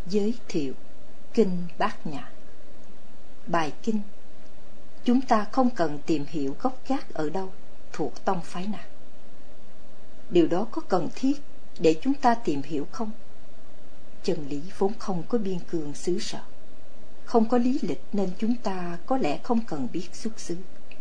Giới thiệu Kinh Bát Nhã. Bài kinh: chúng ta không cần tìm hiểu gốc gác ở đâu, thuộc tông phái nào. Điều đó có cần thiết để chúng ta tìm hiểu không? Chân lý vốn không có biên cương xứ sở, không có lý lịch, nên chúng ta có lẽ không cần biết xuất xứ.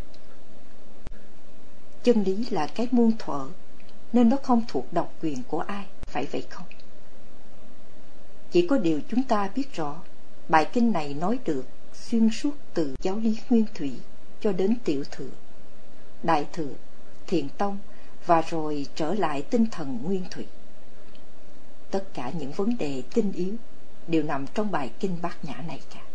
Chân lý là cái muôn thuở, nên nó không thuộc độc quyền của ai, phải vậy không? Chỉ có điều chúng ta biết rõ, bài kinh này nói được xuyên suốt từ giáo lý nguyên thủy cho đến tiểu thừa, đại thừa, thiền tông và rồi trở lại tinh thần nguyên thủy. Tất cả những vấn đề tinh yếu đều nằm trong bài kinh Bát Nhã này cả.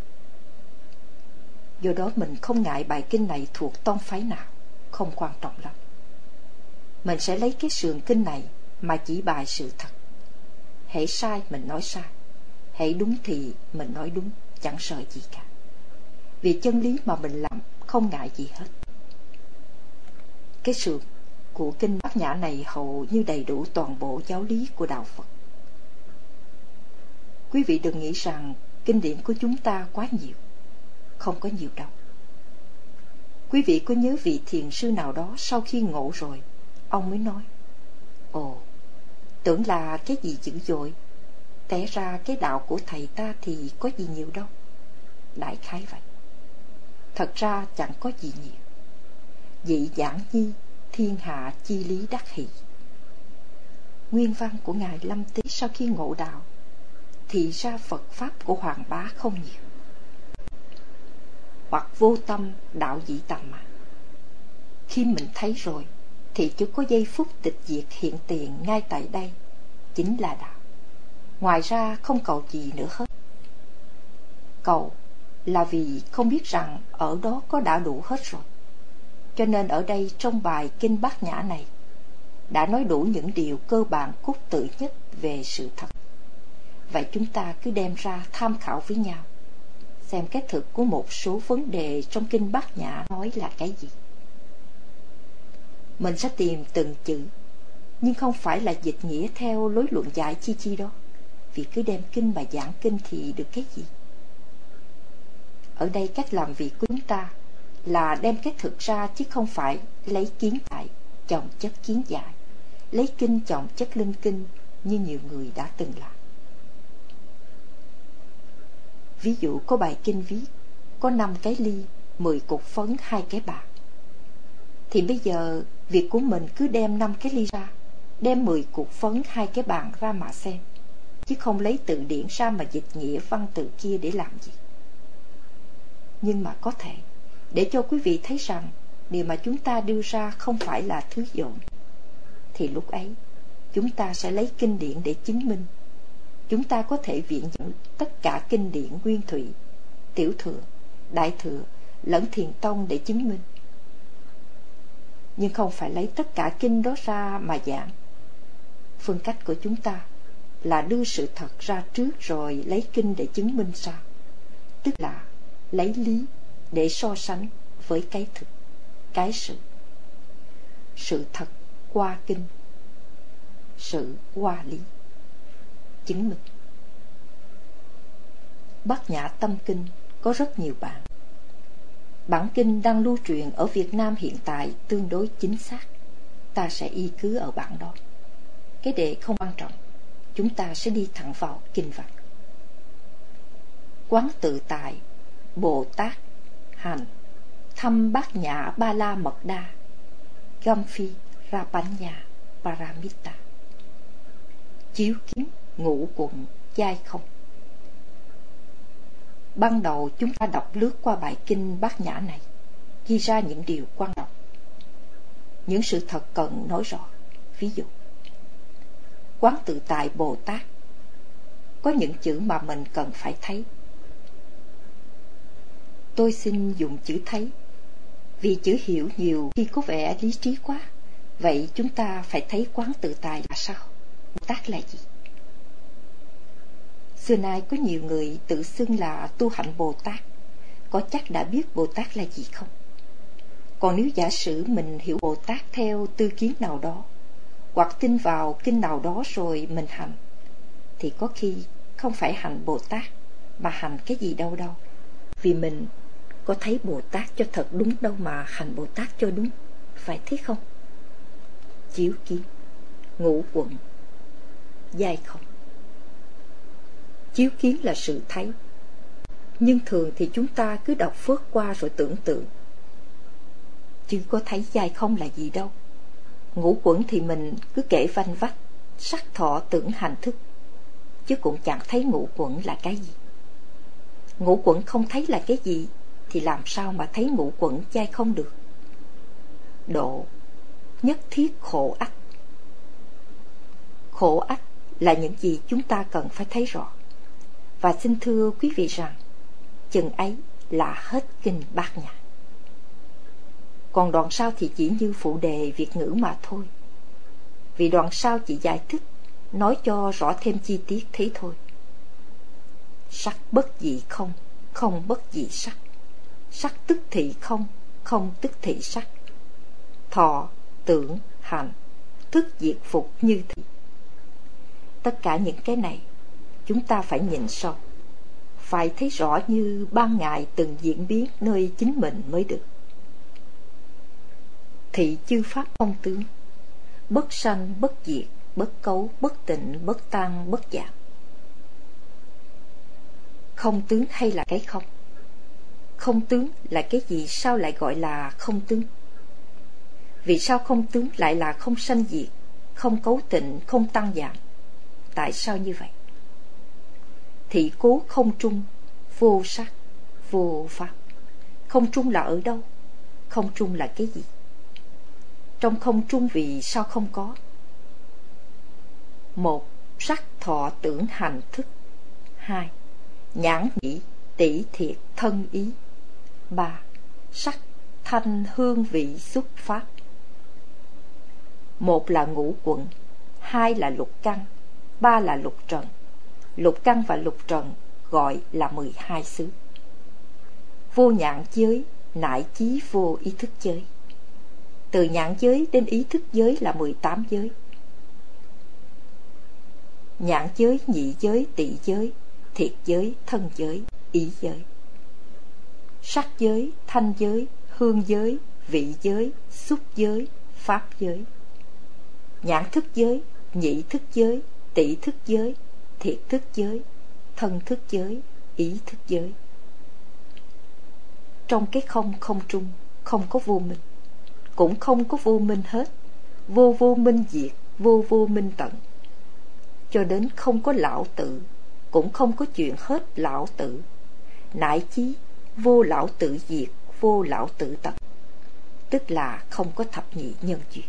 Do đó mình không ngại bài kinh này thuộc tông phái nào, không quan trọng lắm. Mình sẽ lấy cái sườn kinh này mà chỉ bài sự thật. Hễ sai mình nói sai, hễ đúng thì mình nói đúng, chẳng sợ gì cả. Vì chân lý mà mình làm không ngại gì hết. Cái sườn của kinh Bát Nhã này hầu như đầy đủ toàn bộ giáo lý của đạo Phật. Quý vị đừng nghĩ rằng kinh điển của chúng ta quá nhiều. Không có nhiều đâu. Quý vị có nhớ vị thiền sư nào đó sau khi ngộ rồi, ông mới nói: ồ, tưởng là cái gì dữ dội, té ra cái đạo của thầy ta thì có gì nhiều đâu. Đại khái vậy. Thật ra chẳng có gì nhiều. Dị giảng nhi, thiên hạ chi lý đắc hỷ. Nguyên văn của Ngài Lâm Tế sau khi ngộ đạo, thì ra Phật Pháp của Hoàng Bá không nhiều. Hoặc vô tâm đạo dĩ tầm mà. Khi mình thấy rồi, thì chỉ có giây phút tịch diệt hiện tiền ngay tại đây, chính là đạo. Ngoài ra không cầu gì nữa hết. Cầu là vì không biết rằng ở đó có đã đủ hết rồi. Cho nên ở đây trong bài kinh Bát Nhã này đã nói đủ những điều cơ bản cốt tử nhất về sự thật. Vậy chúng ta cứ đem ra tham khảo với nhau, xem cái thực của một số vấn đề trong kinh Bát Nhã nói là cái gì. Mình sẽ tìm từng chữ, nhưng không phải là dịch nghĩa theo lối luận giải chi đó. Vì cứ đem kinh mà giảng kinh thì được cái gì? Ở đây cách làm việc của chúng ta là đem cái thực ra, chứ không phải lấy kiến tại chồng chất kiến giải, lấy kinh chồng chất linh kinh như nhiều người đã từng làm. Ví dụ có bài kinh viết có 5 cái ly, 10 cục phấn, 2 cái bạc. Thì bây giờ việc của mình cứ đem 5 cái ly ra, đem 10 cục phấn, 2 cái bàn ra mà xem, chứ không lấy từ điển ra mà dịch nghĩa văn tự kia để làm gì. Nhưng mà có thể để cho quý vị thấy rằng điều mà chúng ta đưa ra không phải là thứ dỗm, thì lúc ấy chúng ta sẽ lấy kinh điển để chứng minh. Chúng ta có thể viện dẫn tất cả kinh điển nguyên thủy, tiểu thừa, đại thừa lẫn thiền tông để chứng minh. Nhưng không phải lấy tất cả kinh đó ra mà giảng. Phương cách của chúng ta là đưa sự thật ra trước rồi lấy kinh để chứng minh sau. Tức là lấy lý để so sánh với cái thực, cái sự. Sự thật qua kinh, sự qua lý, chứng minh. Bát Nhã Tâm Kinh có rất nhiều bản. Bản kinh đang lưu truyền ở Việt Nam hiện tại tương đối chính xác. Ta sẽ y cứ ở bản đó. Cái đề không quan trọng. Chúng ta sẽ đi thẳng vào kinh văn. Quán tự tại, Bồ Tát hành thăm Bát Nhã Ba La Mật Đa Gam Phi Rapanya Paramita. Chiếu kiến ngũ quận giai không. Ban đầu chúng ta đọc lướt qua bài kinh Bát Nhã này, ghi ra những điều quan trọng, những sự thật cần nói rõ. Ví dụ, quán tự tại Bồ Tát có những chữ mà mình cần phải thấy. Tôi xin dùng chữ thấy, vì chữ hiểu nhiều khi có vẻ lý trí quá. Vậy chúng ta phải thấy quán tự tại là sao? Bồ Tát là gì? Xưa nay có nhiều người tự xưng là tu hạnh Bồ Tát. Có chắc đã biết Bồ Tát là gì không? Còn nếu giả sử mình hiểu Bồ Tát theo tư kiến nào đó, hoặc tin vào kinh nào đó rồi mình hành, thì có khi không phải hành Bồ Tát, mà hành cái gì đâu đâu. Vì mình có thấy Bồ Tát cho thật đúng đâu mà hành Bồ Tát cho đúng, phải thế không? Chiếu kiến, ngũ quận, giai không. Chiếu kiến là sự thấy, nhưng thường thì chúng ta cứ đọc phớt qua rồi tưởng tượng, chứ có thấy giai không là gì đâu. Ngũ quẩn thì mình cứ kể vanh vách, sắc thọ tưởng hành thức, chứ cũng chẳng thấy ngũ quẩn là cái gì. Ngũ quẩn không thấy là cái gì thì làm sao mà thấy ngũ quẩn giai không được. Độ nhất thiết khổ ách. Khổ ách là những gì chúng ta cần phải thấy rõ. Và xin thưa quý vị rằng chừng ấy là hết kinh Bát Nhã. Còn đoạn sau thì chỉ như phụ đề Việt ngữ mà thôi. Vì đoạn sau chỉ giải thích, nói cho rõ thêm chi tiết thế thôi. Sắc bất dị không, không bất dị sắc. Sắc tức thị không, không tức thị sắc. Thọ, tưởng, hành, thức diệt phục như thị. Tất cả những cái này chúng ta phải nhìn sâu, phải thấy rõ như ban ngày từng diễn biến nơi chính mình mới được. Thị chư pháp không tướng, bất sanh bất diệt, bất cấu, bất tịnh, bất tăng, bất giảm. Không tướng hay là cái không? Không tướng là cái gì sao lại gọi là không tướng? Vì sao không tướng lại là không sanh diệt, không cấu tịnh, không tăng giảm? Tại sao như vậy? Thị cố không trung, vô sắc, vô pháp. Không trung là ở đâu? Không trung là cái gì? Trong không trung vì sao không có? 1. Sắc thọ tưởng hành thức. 2. Nhãn nhĩ tỷ thiệt thân ý. 3. Sắc thanh hương vị xúc pháp. 1 là ngũ quận, 2 là lục căn, 3 là lục trần. Lục căn và lục trần gọi là 12 xứ. Vô nhãn giới nại chí vô ý thức giới. Từ nhãn giới đến ý thức giới là 18 giới. Nhãn giới, nhị giới, tị giới, thiệt giới, thân giới, ý giới. Sắc giới, thanh giới, hương giới, vị giới, xúc giới, pháp giới. Nhãn thức giới, nhị thức giới, tị thức giới, thiệt thức giới, thân thức giới, ý thức giới. Trong cái không không trung, không có vô minh, cũng không có vô minh hết. Vô vô minh diệt, vô vô minh tận. Cho đến không có lão tử, cũng không có chuyện hết lão tử. Nại chí vô lão tử diệt, vô lão tử tận. Tức là không có thập nhị nhân duyên.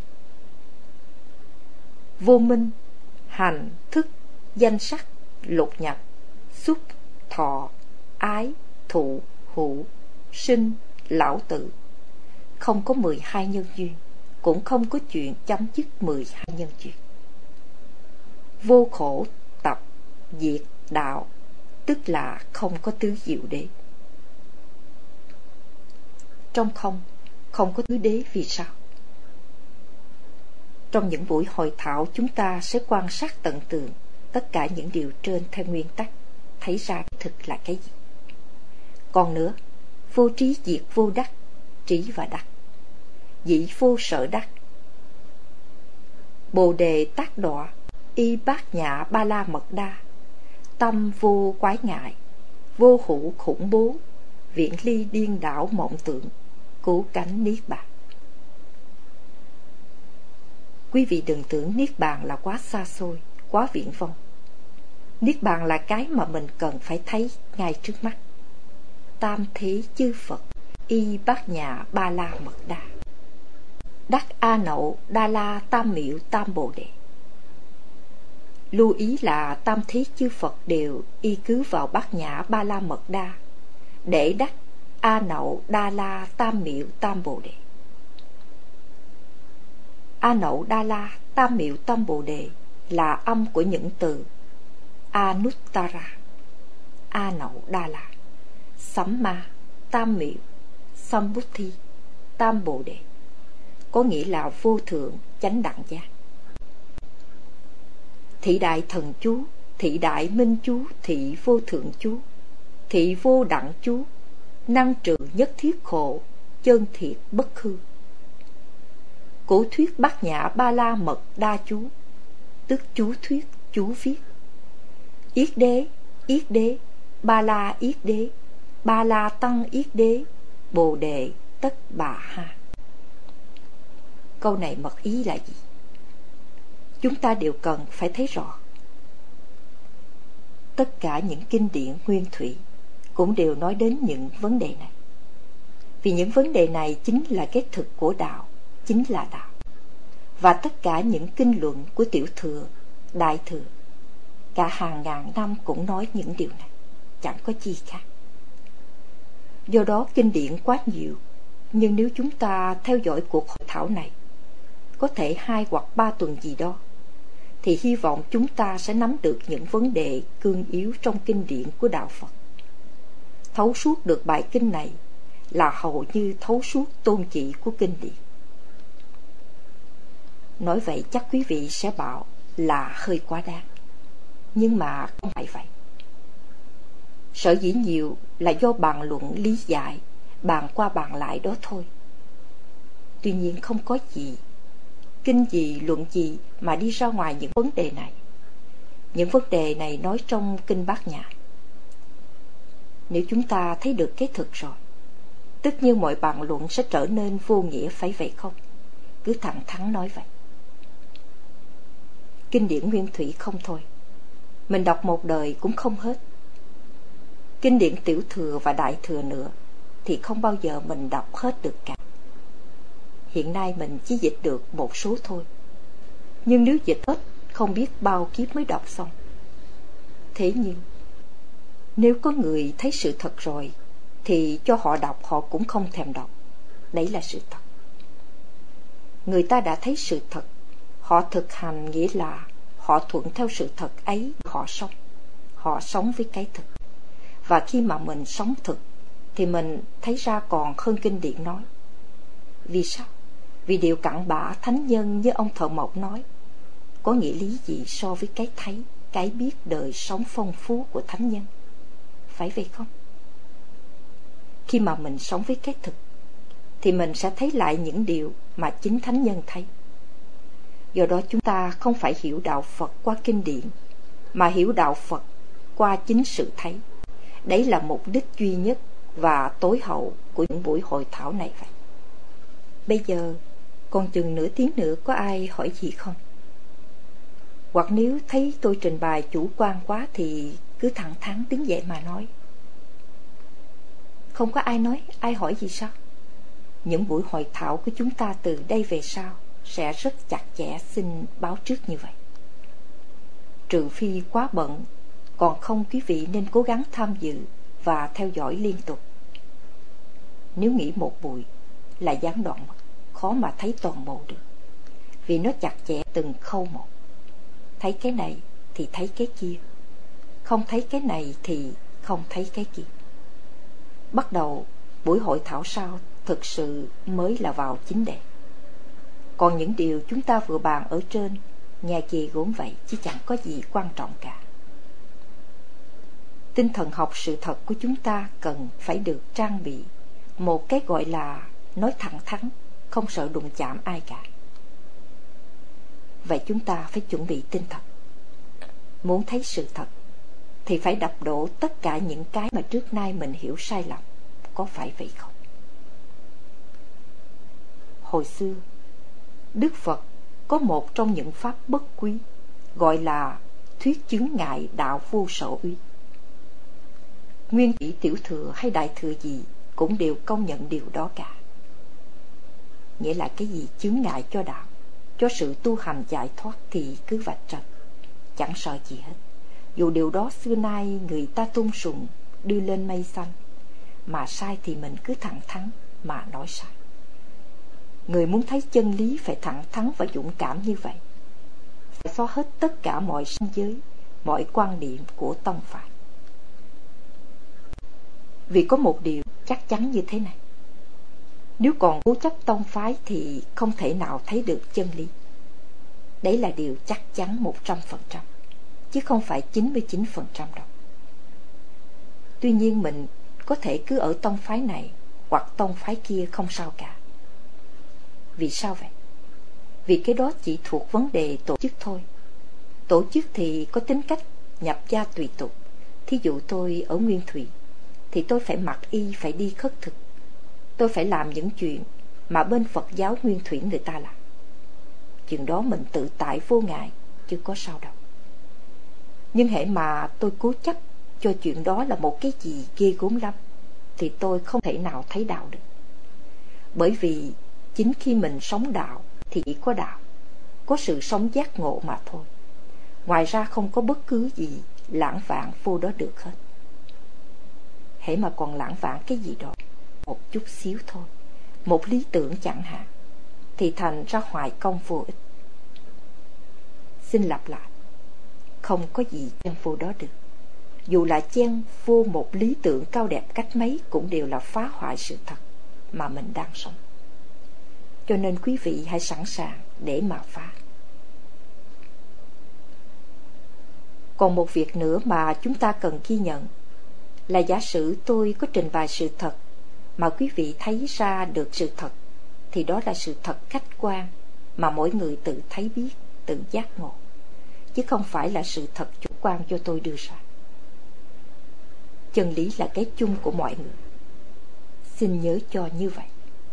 Vô minh, hành, thức, danh sắc, lục nhập, xúc, thọ, ái, thụ, hữu, sinh, lão tử. Không có 12 nhân duyên, cũng không có chuyện chấm dứt 12 nhân duyên. Vô khổ, tập, diệt, đạo, tức là không có tứ diệu đế. Trong không, không có tứ đế vì sao? Trong những buổi hội thảo chúng ta sẽ quan sát tận tường tất cả những điều trên theo nguyên tắc, thấy ra thực là cái gì. Còn nữa, vô trí diệt vô đắc, trí và đắc. Dĩ vô sở đắc. Bồ đề tác đọa, y bát nhã ba la mật đa. Tâm vô quái ngại, vô hữu khủng bố, viễn ly điên đảo mộng tưởng, cứu cánh niết bàn. Quý vị đừng tưởng niết bàn là quá xa xôi, quá viển vông. Niết bàn là cái mà mình cần phải thấy ngay trước mắt. Tam thế chư Phật, y bát nhã ba la mật đa. Đắc A Nậu Đa La Tam Miệu Tam Bồ Đề. Lưu ý là tam thế chư Phật đều y cứ vào bát nhã ba la mật đa để đắc A Nậu Đa La Tam Miệu Tam Bồ Đề. A Nậu Đa La Tam Miệu Tam Bồ Đề là âm của những từ Anuttara, A Nậu Đa La, Samma, Tam Miệu, Sambuddhi, Tam Bồ Đề, có nghĩa là vô thượng chánh đẳng giác. Thị đại thần chú thị đại minh chú, thị vô thượng chú, thị vô đẳng chú, năng trừ nhất thiết khổ, chân thiệt bất hư. Cổ thuyết Bát Nhã Ba La Mật Đa chú, tức chú thuyết, chú viết. Yết đế, Ba La yết đế, Ba La tăng yết đế, Bồ đề tất bà ha. Câu này mật ý là gì? Chúng ta đều cần phải thấy rõ. Tất cả những kinh điển nguyên thủy cũng đều nói đến những vấn đề này. Vì những vấn đề này chính là cái thực của đạo, chính là đạo. Và tất cả những kinh luận của Tiểu Thừa, Đại Thừa, cả hàng ngàn năm cũng nói những điều này, chẳng có chi khác. Do đó kinh điển quá nhiều, nhưng nếu chúng ta theo dõi cuộc hội thảo này, có thể 2 hoặc 3 tuần gì đó, thì hy vọng chúng ta sẽ nắm được những vấn đề cương yếu trong kinh điển của Đạo Phật. Thấu suốt được bài kinh này là hầu như thấu suốt tôn chỉ của kinh điển. Nói vậy chắc quý vị sẽ bảo là hơi quá đáng, nhưng mà không phải vậy. Sở dĩ nhiều là do bàn luận lý giải, bàn qua bàn lại đó thôi. Tuy nhiên không có gì, kinh gì, luận gì mà đi ra ngoài những vấn đề này. Những vấn đề này nói trong kinh Bát Nhã. Nếu chúng ta thấy được cái thực rồi, tất nhiên mọi bàn luận sẽ trở nên vô nghĩa, phải vậy không? Cứ thẳng thắn nói vậy. Kinh điển nguyên thủy không thôi, mình đọc một đời cũng không hết. Kinh điển Tiểu Thừa và Đại Thừa nữa thì không bao giờ mình đọc hết được cả. Hiện nay mình chỉ dịch được một số thôi, nhưng nếu dịch hết không biết bao kiếp mới đọc xong. Thế nhưng nếu có người thấy sự thật rồi thì cho họ đọc họ cũng không thèm đọc. Đấy là sự thật. Người ta đã thấy sự thật, họ thực hành, nghĩa là họ thuận theo sự thật ấy, họ sống với cái thực. Và khi mà mình sống thực thì mình thấy ra còn hơn kinh điển nói. Vì sao? Vì điều cặn bã thánh nhân như ông Thợ Mộc nói có nghĩa lý gì so với cái thấy, cái biết đời sống phong phú của thánh nhân? Phải vậy không? Khi mà mình sống với cái thực thì mình sẽ thấy lại những điều mà chính thánh nhân thấy. Do đó chúng ta không phải hiểu đạo Phật qua kinh điển, mà hiểu đạo Phật qua chính sự thấy. Đấy là mục đích duy nhất và tối hậu của những buổi hội thảo này vậy. Bây giờ còn chừng nửa tiếng nữa, có ai hỏi gì không? Hoặc nếu thấy tôi trình bày chủ quan quá thì cứ thẳng thắn đứng dậy mà nói. Không có ai nói, ai hỏi gì sao? Những buổi hội thảo của chúng ta từ đây về sau sẽ rất chặt chẽ, xin báo trước như vậy. Trừ phi quá bận, còn không quý vị nên cố gắng tham dự và theo dõi liên tục. Nếu nghỉ một buổi là gián đoạn mất, khó mà thấy toàn bộ được, vì nó chặt chẽ từng khâu một. Thấy cái này thì thấy cái kia, không thấy cái này thì không thấy cái kia. Bắt đầu buổi hội thảo sau thực sự mới là vào chính đề. Còn những điều chúng ta vừa bàn ở trên nghe chê gốm vậy, chứ chẳng có gì quan trọng cả. Tinh thần học sự thật của chúng ta cần phải được trang bị một cái gọi là nói thẳng thắn, không sợ đụng chạm ai cả. Vậy chúng ta phải chuẩn bị tinh thần. Muốn thấy sự thật thì phải đập đổ tất cả những cái mà trước nay mình hiểu sai lầm. Có phải vậy không? Hồi xưa Đức Phật có một trong những pháp bất quý gọi là thuyết chứng ngại đạo vô sở uy. Nguyên thủy Tiểu Thừa hay Đại Thừa gì cũng đều công nhận điều đó cả. Nghĩa là cái gì chướng ngại cho đạo, cho sự tu hành giải thoát thì cứ vạch trần, chẳng sợ gì hết. Dù điều đó xưa nay người ta tôn sùng, đưa lên mây xanh, mà sai thì mình cứ thẳng thắn mà nói sai. Người muốn thấy chân lý phải thẳng thắn và dũng cảm như vậy, phải xóa hết tất cả mọi ranh giới, mọi quan điểm của tông phái. Vì có một điều chắc chắn như thế này: nếu còn cố chấp tông phái thì không thể nào thấy được chân lý. Đấy là điều chắc chắn 100%. chứ không phải 99% đâu. Tuy nhiên mình có thể cứ ở tông phái này hoặc tông phái kia không sao cả. Vì sao vậy? Vì cái đó chỉ thuộc vấn đề tổ chức thôi. Tổ chức thì có tính cách nhập gia tùy tục. Thí dụ tôi ở Nguyên Thủy thì tôi phải mặc y, phải đi khất thực. Tôi phải làm những chuyện mà bên Phật giáo Nguyên Thủy người ta làm. Chuyện đó mình tự tại vô ngại, chứ có sao đâu. Nhưng hễ mà tôi cố chấp cho chuyện đó là một cái gì ghê gớm lắm, thì tôi không thể nào thấy đạo được. Bởi vì chính khi mình sống đạo thì chỉ có đạo, có sự sống giác ngộ mà thôi. Ngoài ra không có bất cứ gì lãng vạn vô đó được hết. Hễ mà còn lãng vạn cái gì đó, một chút xíu thôi, một lý tưởng chẳng hạn, thì thành ra hoài công vô ích. Xin lặp lại, không có gì chen vô đó được. Dù là chen vô một lý tưởng cao đẹp cách mấy cũng đều là phá hoại sự thật mà mình đang sống. Cho nên quý vị hãy sẵn sàng để mà phá. Còn một việc nữa mà chúng ta cần ghi nhận là giả sử tôi có trình bày sự thật mà quý vị thấy ra được sự thật, thì đó là sự thật khách quan mà mỗi người tự thấy biết, tự giác ngộ, chứ không phải là sự thật chủ quan do tôi đưa ra. Chân lý là cái chung của mọi người. Xin nhớ cho như vậy.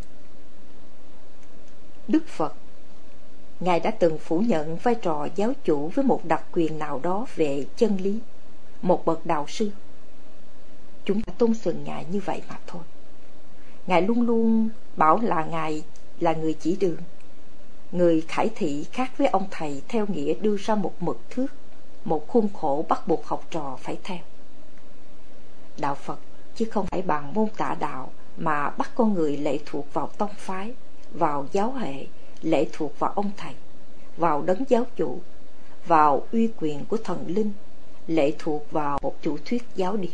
Đức Phật, Ngài đã từng phủ nhận vai trò giáo chủ với một đặc quyền nào đó về chân lý, một bậc đạo sư. Chúng ta tôn sùng Ngài như vậy mà thôi. Ngài luôn luôn bảo là Ngài là người chỉ đường, người khải thị, khác với ông thầy theo nghĩa đưa ra một mực thước, một khuôn khổ bắt buộc học trò phải theo. Đạo Phật chứ không phải bằng môn tả đạo mà bắt con người lệ thuộc vào tông phái, vào giáo hệ, lệ thuộc vào ông thầy, vào đấng giáo chủ, vào uy quyền của thần linh, lệ thuộc vào một chủ thuyết giáo điều.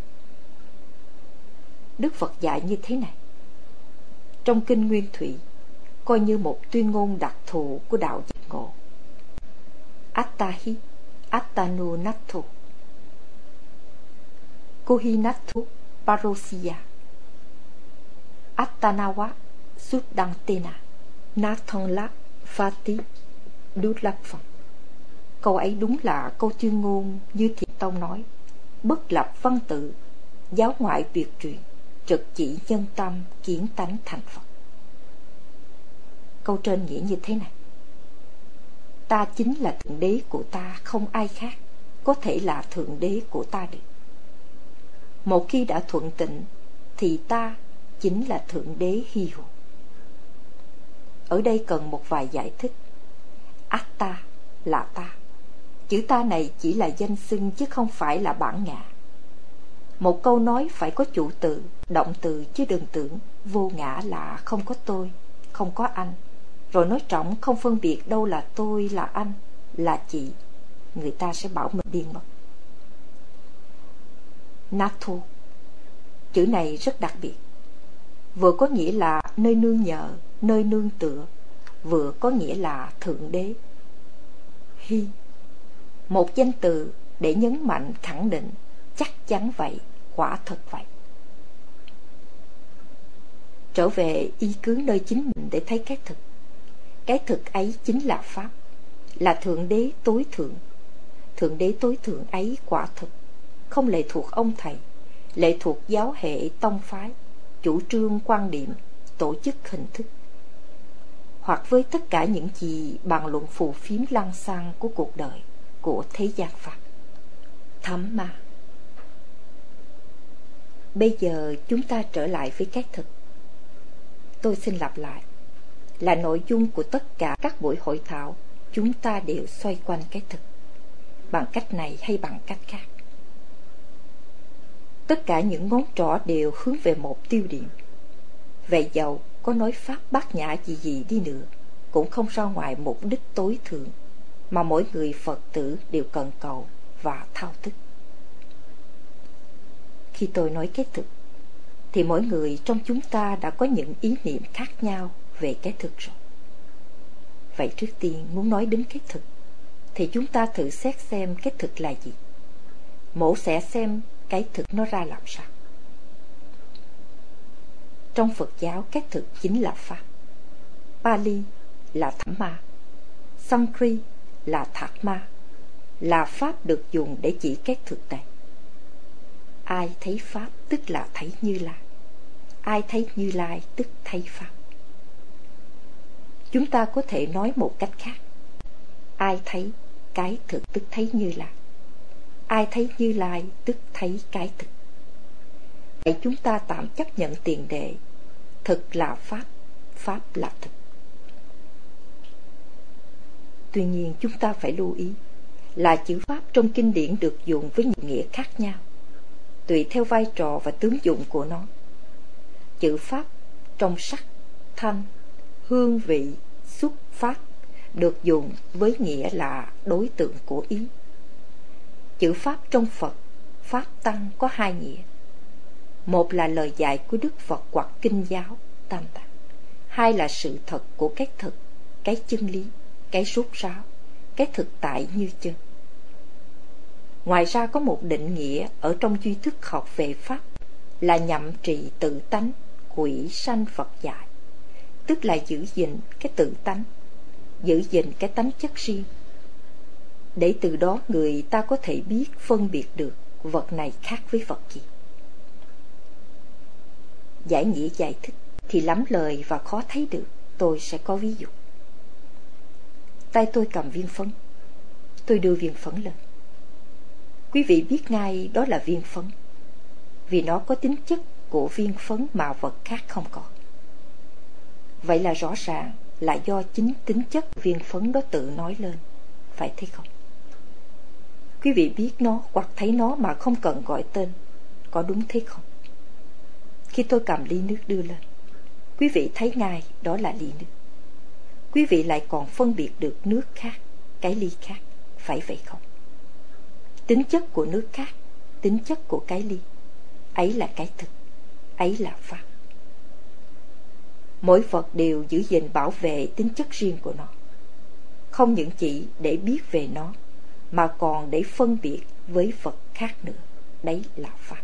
Đức Phật dạy như thế này. Trong kinh Nguyên Thủy coi như một tuyên ngôn đặc thù của đạo giác ngộ. Attahi Attanu Nattu Kohinattu Parosiya Attanawa Suddantena Nathonla Fati Dulapha. Câu ấy đúng là câu tuyên ngôn như Thiện Tông nói: bất lập văn tự, giáo ngoại tuyệt truyền, trực chỉ nhân tâm, kiến tánh thành Phật. Câu trên nghĩa như thế này: ta chính là thượng đế của ta, không ai khác có thể là thượng đế của ta được. Một khi đã thuận tịnh thì ta chính là thượng đế hy hữu. Ở đây cần một vài giải thích. Atta là ta. Chữ ta này chỉ là danh xưng chứ không phải là bản ngã. Một câu nói phải có chủ từ, động từ, chứ đừng tưởng vô ngã là không có tôi, không có anh, rồi nói trọng không phân biệt đâu là tôi, là anh, là chị. Người ta sẽ bảo mình điên mất. Nathu, chữ này rất đặc biệt. Vừa có nghĩa là nơi nương nhờ, nơi nương tựa, vừa có nghĩa là thượng đế. Hi, một danh từ để nhấn mạnh khẳng định chắc chắn vậy, quả thật vậy. Trở về y cứ nơi chính mình để thấy cái thực. Cái thực ấy chính là Pháp, là thượng đế tối thượng. Thượng đế tối thượng ấy quả thực không lệ thuộc ông thầy, lệ thuộc giáo hệ tông phái, chủ trương quan điểm, tổ chức hình thức, hoặc với tất cả những gì bàn luận phù phiếm lăng xăng của cuộc đời, của thế gian Pháp. Thấm ma. Bây giờ chúng ta trở lại với cái thực. Tôi xin lặp lại, là nội dung của tất cả các buổi hội thảo, chúng ta đều xoay quanh cái thực, bằng cách này hay bằng cách khác. Tất cả những ngón trỏ đều hướng về một tiêu điểm. Vậy dầu có nói pháp bát nhã gì đi nữa, cũng không ra ngoài mục đích tối thượng mà mỗi người Phật tử đều cần cầu và thao thức. Khi tôi nói cái thực, thì mỗi người trong chúng ta đã có những ý niệm khác nhau về cái thực rồi. Vậy trước tiên muốn nói đến cái thực, thì chúng ta thử xét xem cái thực là gì. Mổ xẻ xem cái thực nó ra làm sao. Trong Phật giáo, cái thực chính là Pháp. Pali là Dhamma, Sanskrit là Dharma, là Pháp được dùng để chỉ cái thực này. Ai thấy Pháp tức là thấy Như Lai. Ai thấy Như Lai tức thấy Pháp. Chúng ta có thể nói một cách khác. Ai thấy cái thực tức thấy Như Lai. Ai thấy Như Lai tức thấy cái thực. Vậy chúng ta tạm chấp nhận tiền đề thực là Pháp, Pháp là thực. Tuy nhiên chúng ta phải lưu ý là chữ Pháp trong kinh điển được dùng với nhiều nghĩa khác nhau, tùy theo vai trò và tướng dụng của nó. Chữ Pháp trong sắc, thanh, hương vị, xuất phát được dùng với nghĩa là đối tượng của ý. Chữ Pháp trong Phật, Pháp Tăng có hai nghĩa. Một là lời dạy của Đức Phật hoặc kinh giáo, Tam Tạng. Hai là sự thật của cái thực, cái chân lý, cái rốt ráo, cái thực tại như chân. Ngoài ra có một định nghĩa ở trong duy thức học về Pháp là nhậm trì tự tánh, quỷ sanh Phật dạy, tức là giữ gìn cái tự tánh, giữ gìn cái tánh chất riêng, để từ đó người ta có thể biết phân biệt được vật này khác với vật gì. Giải nghĩa giải thích thì lắm lời và khó thấy được. Tôi sẽ có ví dụ. Tay tôi cầm viên phấn, tôi đưa viên phấn lên. Quý vị biết ngay đó là viên phấn, vì nó có tính chất của viên phấn mà vật khác không có. Vậy là rõ ràng là do chính tính chất viên phấn đó tự nói lên, phải thế không? Quý vị biết nó hoặc thấy nó mà không cần gọi tên, có đúng thế không? Khi tôi cầm ly nước đưa lên, quý vị thấy ngay đó là ly nước. Quý vị lại còn phân biệt được nước khác, cái ly khác, phải vậy không? Tính chất của nước khác, tính chất của cái ly, ấy là cái thực, ấy là Pháp. Mỗi vật đều giữ gìn bảo vệ tính chất riêng của nó, không những chỉ để biết về nó, mà còn để phân biệt với vật khác nữa. Đấy là Pháp.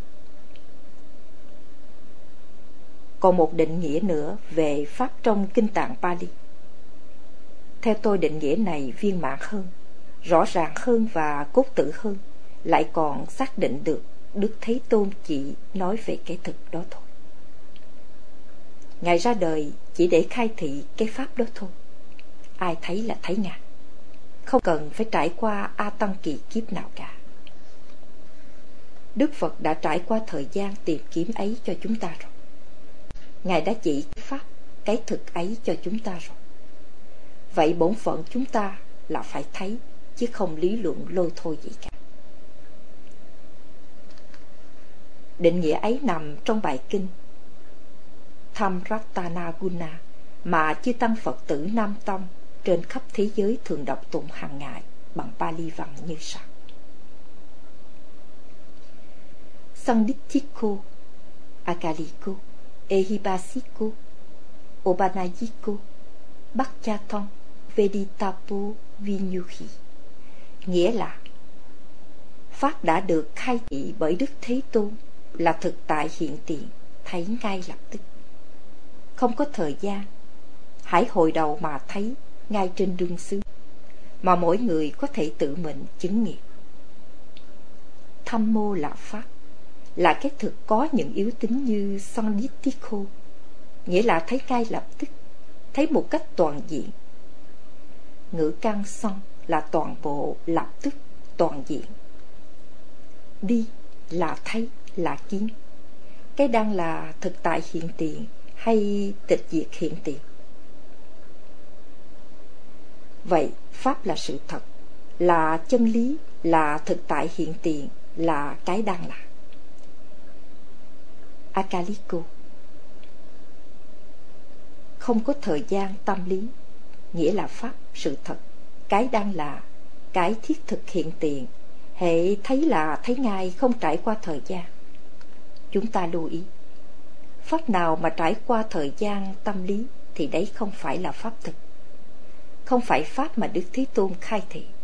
Còn một định nghĩa nữa về Pháp trong Kinh Tạng Pali. Theo tôi, định nghĩa này viên mãn hơn, rõ ràng hơn và cốt tử hơn, lại còn xác định được Đức Thế Tôn chỉ nói về cái thực đó thôi. Ngài ra đời chỉ để khai thị cái Pháp đó thôi. Ai thấy là thấy Ngài, không cần phải trải qua A Tăng kỳ kiếp nào cả. Đức Phật đã trải qua thời gian tìm kiếm ấy cho chúng ta rồi. Ngài đã chỉ cái Pháp, cái thực ấy cho chúng ta rồi. Vậy bổn phận chúng ta là phải thấy, chứ không lý luận lôi thôi gì cả. Định nghĩa ấy nằm trong bài kinh Thamratana Guna mà chư tăng Phật tử Nam Tông trên khắp thế giới thường đọc tụng hàng ngày bằng Pali văn như sau: Sanditthiko, Akaliko, Ehibasiko, Obanayiko, Bhakchathon, Veditapo, Vinyuhi. Nghĩa là Pháp đã được khai thị bởi Đức Thế Tôn là thực tại hiện tiền, thấy ngay lập tức. Không có thời gian, hãy hồi đầu mà thấy ngay trên đương xứ, mà mỗi người có thể tự mình chứng nghiệm. Thammo là Pháp, là cái thực có những yếu tính như Sanditthiko, nghĩa là thấy ngay lập tức, thấy một cách toàn diện. Ngữ căn San là toàn bộ, lập tức, toàn diện. Đi là thấy, là kiến. Cái đang là thực tại hiện tiền hay tịch diệt hiện tiền. Vậy Pháp là sự thật, là chân lý, là thực tại hiện tiền, là cái đang là. Akaliko, không có thời gian tâm lý, nghĩa là Pháp, sự thật, cái đang là, cái thiết thực hiện tiền, hệ thấy là thấy ngay, không trải qua thời gian. Chúng ta lưu ý, Pháp nào mà trải qua thời gian tâm lý thì đấy không phải là Pháp thực, không phải Pháp mà Đức Thế Tôn khai thị.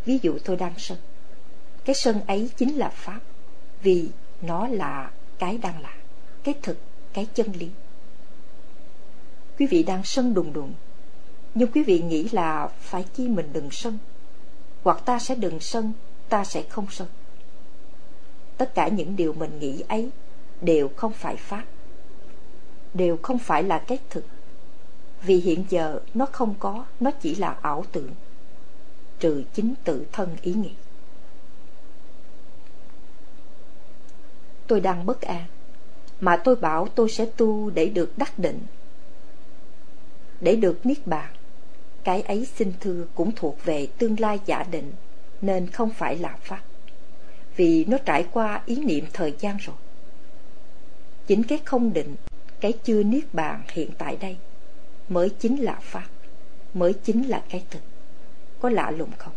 ví dụ tôi đang sân. Cái sân ấy chính là Pháp, vì nó là cái đang là, cái thực, cái chân lý. Quý vị đang sân đùng đùng, nhưng quý vị nghĩ là phải chi mình đừng sân, hoặc ta sẽ đừng sân, ta sẽ không sân. Tất cả những điều mình nghĩ ấy đều không phải Pháp, đều không phải là cái thực, vì hiện giờ nó không có, nó chỉ là ảo tưởng, trừ chính tự thân ý nghĩ. Tôi đang bất an, mà tôi bảo tôi sẽ tu để được đắc định, để được niết bàn. Cái ấy xin thưa cũng thuộc về tương lai giả định, nên không phải là Pháp, vì nó trải qua ý niệm thời gian rồi. Chính cái không định, cái chưa niết bàn hiện tại đây mới chính là Pháp, mới chính là cái thực. Có lạ lùng không?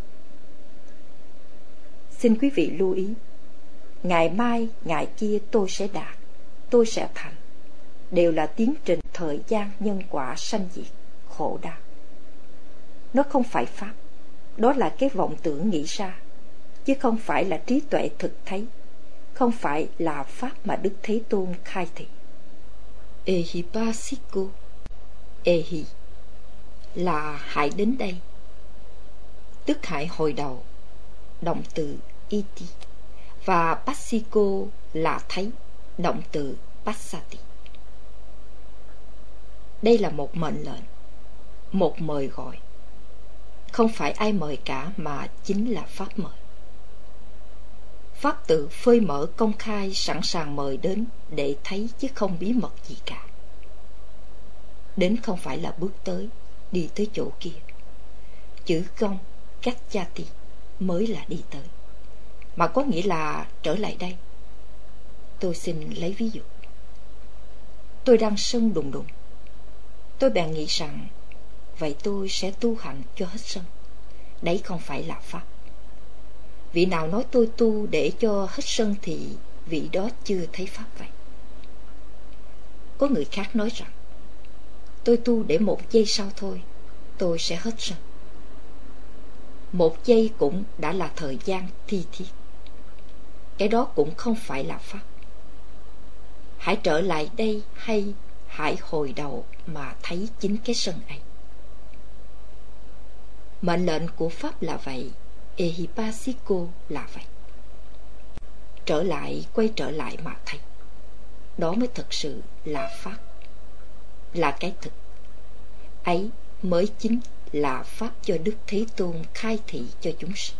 Xin quý vị lưu ý, ngày mai, ngày kia tôi sẽ đạt, tôi sẽ thành, đều là tiến trình thời gian nhân quả sanh diệt, khổ đau. Nó không phải Pháp, đó là cái vọng tưởng nghĩ ra, chứ không phải là trí tuệ thực thấy, không phải là Pháp mà Đức Thế Tôn khai thị. Ehipasiko, Ehi là hãy đến đây, tức hãy hồi đầu, động từ iti, và Passiko là thấy, động từ Passati. Đây là một mệnh lệnh, một mời gọi. Không phải ai mời cả, mà chính là Pháp mời. Pháp tự phơi mở công khai, sẵn sàng mời đến để thấy, chứ không bí mật gì cả. Đến không phải là bước tới, đi tới chỗ kia. Chữ công, cách chati mới là đi tới, mà có nghĩa là trở lại đây. Tôi xin lấy ví dụ. Tôi đang sân đùng đùng. Tôi bèn nghĩ rằng vậy tôi sẽ tu hành cho hết sân. Đấy không phải là Pháp. Vị nào nói tôi tu để cho hết sân thì vị đó chưa thấy Pháp vậy. Có người khác nói rằng tôi tu để 1 giây sau thôi tôi sẽ hết sân. 1 giây cũng đã là thời gian thi thiết. Cái đó cũng không phải là Pháp. Hãy trở lại đây, hay hãy hồi đầu mà thấy chính cái sân ấy. Mệnh lệnh của Pháp là vậy, Ehipasiko là vậy. Trở lại, quay trở lại mà thấy. Đó mới thực sự là Pháp, là cái thực. Ấy mới chính là Pháp cho Đức Thế Tôn khai thị cho chúng sinh.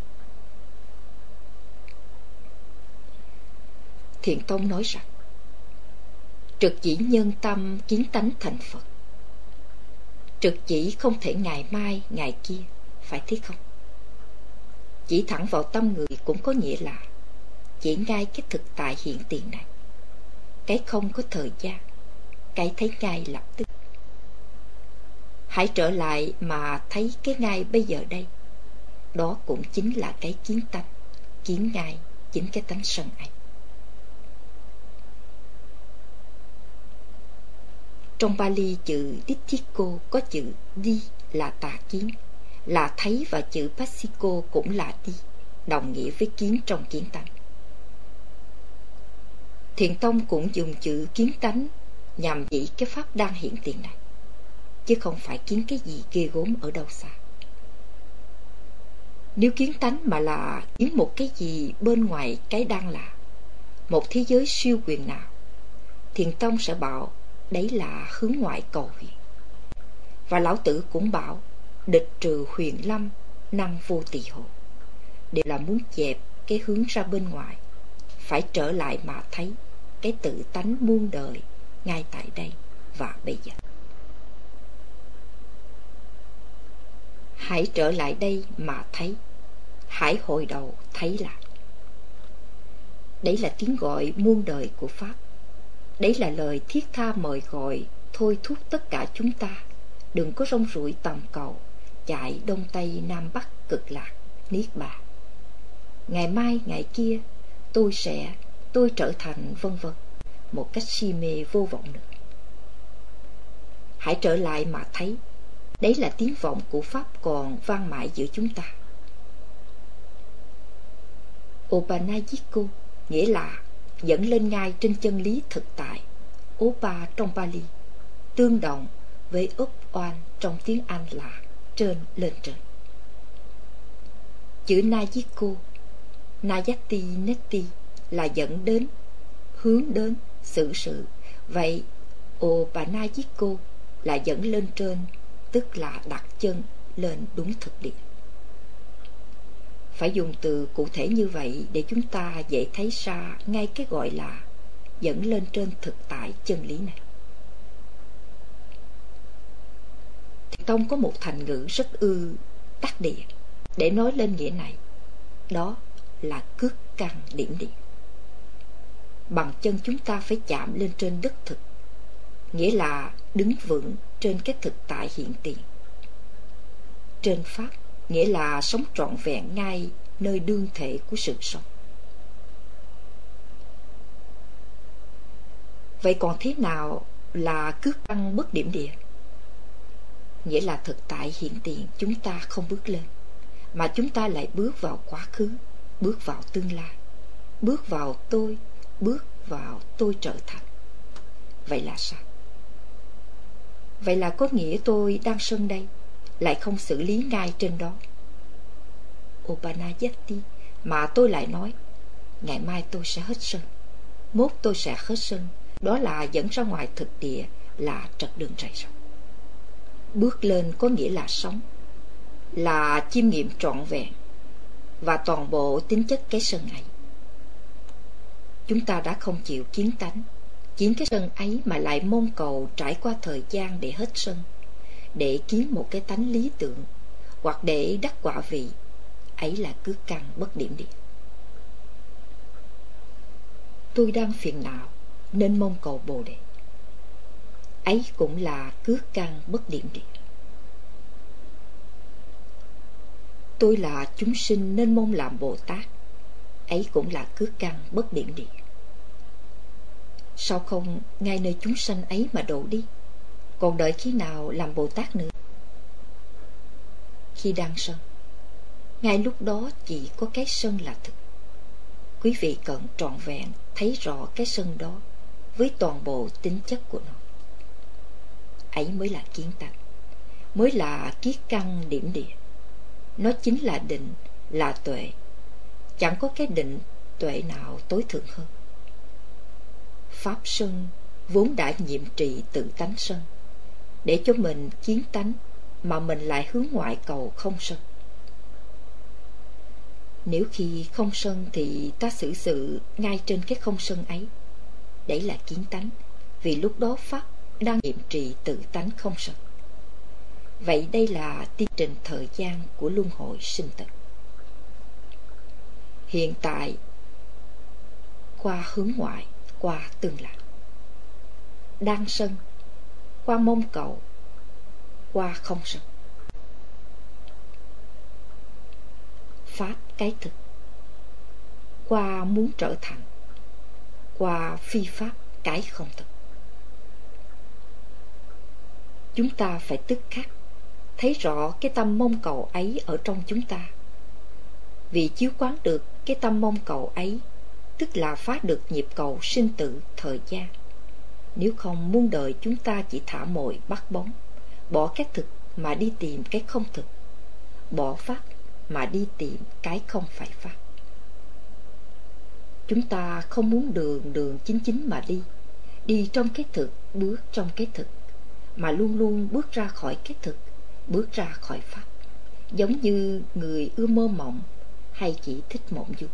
Thiện Tông nói rằng trực chỉ nhân tâm kiến tánh thành Phật. Trực chỉ không thể ngày mai, ngày kia, phải thế không? Chỉ thẳng vào tâm người cũng có nghĩa là chỉ ngay cái thực tại hiện tiền này. Cái không có thời gian, cái thấy ngay lập tức. Hãy trở lại mà thấy cái ngay bây giờ đây. Đó cũng chính là cái kiến tánh, kiến ngay chính cái tánh sân ấy. Trong Pali chữ Ditthiko có chữ di là tà kiến, là thấy, và chữ Passiko cũng là đi, đồng nghĩa với kiến trong kiến tánh. Thiện Tông cũng dùng chữ kiến tánh nhằm chỉ cái Pháp đang hiện tiền này, chứ không phải kiến cái gì ghê gớm ở đâu xa. Nếu kiến tánh mà là kiến một cái gì bên ngoài cái đang là, một thế giới siêu quyền nào, Thiện Tông sẽ bảo đấy là hướng ngoại cầu huyền. Và Lão Tử cũng bảo địch trừ huyền lâm, năng vô tỳ hộ, đều là muốn dẹp cái hướng ra bên ngoài. Phải trở lại mà thấy cái tự tánh muôn đời ngay tại đây và bây giờ. Hãy trở lại đây mà thấy, hãy hồi đầu thấy lại. Đấy là tiếng gọi muôn đời của Pháp. Đấy là lời thiết tha mời gọi thôi thúc tất cả chúng ta đừng có rong ruổi tầm cầu, chạy đông tây nam bắc cực lạc niết bàn. Ngày mai ngày kia tôi trở thành vân vân, một cách si mê vô vọng nữa. Hãy trở lại mà thấy. Đấy là tiếng vọng của Pháp còn vang mãi giữa chúng ta. Opanajiko nghĩa là dẫn lên ngay trên chân lý thực tại. Opa trong Pali tương đồng với Up-oan trong tiếng Anh là trên lên trên. Chữ Najiko, Nayati Neti là dẫn đến, hướng đến, xử sự. Vậy Opanajiko là dẫn lên trên, tức là đặt chân lên đúng thực địa. Phải dùng từ cụ thể như vậy để chúng ta dễ thấy ra ngay cái gọi là dẫn lên trên thực tại chân lý này. Thiền tông có một thành ngữ rất đắc địa để nói lên nghĩa này. Đó là cước căn điểm địa. Bằng chân chúng ta phải chạm lên trên đất thực, nghĩa là đứng vững trên cái thực tại hiện tiền. Trên pháp nghĩa là sống trọn vẹn ngay nơi đương thể của sự sống. Vậy còn thế nào là cước căn bất điểm địa? Nghĩa là thực tại hiện tiền chúng ta không bước lên, mà chúng ta lại bước vào quá khứ, bước vào tương lai, bước vào tôi, bước vào tôi trở thành. Vậy là sao? Vậy là có nghĩa tôi đang sân đây, lại không xử lý ngay trên đó. Opanajati mà tôi lại nói, ngày mai tôi sẽ hết sân, mốt tôi sẽ hết sân. Đó là dẫn ra ngoài thực địa, là trật đường rầy rộng. Bước lên có nghĩa là sống, là chiêm nghiệm trọn vẹn và toàn bộ tính chất cái sân ấy. Chúng ta đã không chịu kiến tánh, chiến cái sân ấy mà lại mong cầu trải qua thời gian để hết sân, để kiếm một cái tánh lý tưởng hoặc để đắc quả vị. Ấy là cước căn bất điểm địa. Tôi đang phiền não nên mong cầu Bồ Đề. Ấy cũng là cước căn bất điểm địa. Tôi là chúng sinh nên mong làm Bồ Tát. Ấy cũng là cước căn bất điểm địa. Sao không ngay nơi chúng sanh ấy mà độ đi, còn đợi khi nào làm Bồ Tát nữa? Khi đang sân, ngay lúc đó chỉ có cái sân là thực. Quý vị cần trọn vẹn thấy rõ cái sân đó với toàn bộ tính chất của nó. Ấy mới là kiến tánh, mới là kiết căn điểm địa. Nó chính là định, là tuệ. Chẳng có cái định, tuệ nào tối thượng hơn. Pháp sân vốn đã nhiệm trị tự tánh sân, để cho mình kiến tánh mà mình lại hướng ngoại cầu không sân. Nếu khi không sân thì ta xử sự ngay trên cái không sân ấy. Đấy là kiến tánh, vì lúc đó pháp đang nhiệm trì tự tánh không sân. Vậy đây là tiến trình thời gian của luân hồi sinh tử. Hiện tại qua hướng ngoại, qua tương lai. Đang sân, qua mong cầu, qua không sân. Pháp cái thực, qua muốn trở thành, qua phi pháp cái không thực. Chúng ta phải tức khắc thấy rõ cái tâm mong cầu ấy ở trong chúng ta. Vì chiếu quán được cái tâm mong cầu ấy, tức là phá được nhịp cầu sinh tử thời gian. Nếu không, muôn đời chúng ta chỉ thả mồi bắt bóng, bỏ cái thực mà đi tìm cái không thực, bỏ pháp mà đi tìm cái không phải pháp. Chúng ta không muốn đường chính mà đi trong cái thực, bước trong cái thực, mà luôn luôn bước ra khỏi cái thực, bước ra khỏi pháp. Giống như người ưa mơ mộng hay chỉ thích mộng du.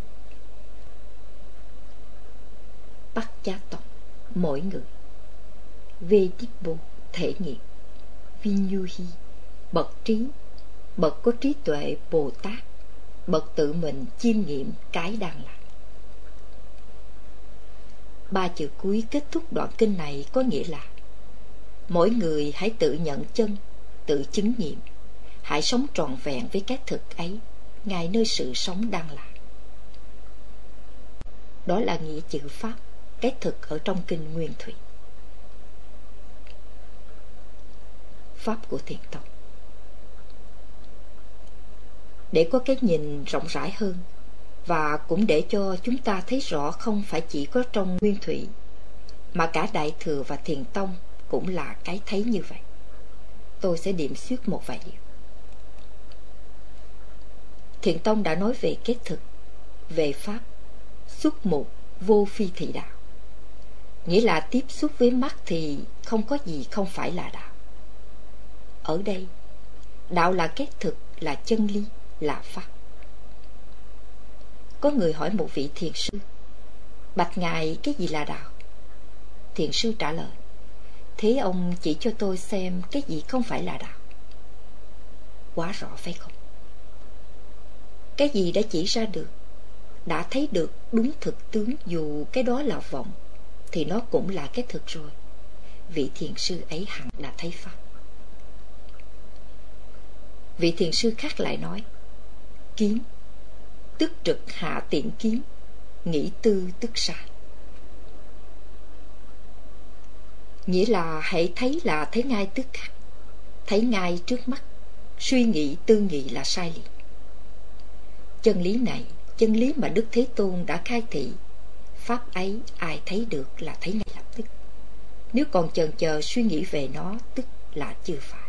Bắt chá tộc mỗi người. Vedipo thể nghiệm. Vinyuhi bậc trí, bậc có trí tuệ Bồ Tát, bậc tự mình chiêm nghiệm cái đang làm. 3 chữ cuối kết thúc đoạn kinh này có nghĩa là: mỗi người hãy tự nhận chân, tự chứng nghiệm, hãy sống trọn vẹn với cái thực ấy, ngay nơi sự sống đang làm. Đó là nghĩa chữ pháp, cái thực ở trong kinh Nguyên Thủy. Pháp của Thiền tông. Để có cái nhìn rộng rãi hơn, và cũng để cho chúng ta thấy rõ không phải chỉ có trong Nguyên Thủy, mà cả Đại Thừa và Thiền Tông cũng là cái thấy như vậy. Tôi sẽ điểm xuyết một vài điều. Thiền Tông đã nói về kết thực, về pháp, xuất mục, vô phi thị đạo. Nghĩa là tiếp xúc với mắt thì không có gì không phải là đạo. Ở đây, đạo là kết thực, là chân lý, là pháp. Có người hỏi một vị thiền sư: bạch ngài, cái gì là đạo? Thiền sư trả lời: thế ông chỉ cho tôi xem cái gì không phải là đạo. Quá rõ phải không? Cái gì đã chỉ ra được, đã thấy được đúng thực tướng, dù cái đó là vọng, thì nó cũng là cái thực rồi. Vị thiền sư ấy hẳn là thấy pháp. Vị thiền sư khác lại nói: kiến, tức trực hạ tiện kiến, nghĩ tư tức sai. Nghĩa là hãy thấy là thấy ngay tức khắc, thấy ngay trước mắt, suy nghĩ tư nghị là sai liền. Chân lý này, chân lý mà Đức Thế Tôn đã khai thị, pháp ấy ai thấy được là thấy ngay lập tức. Nếu còn chần chờ suy nghĩ về nó, tức là chưa phải.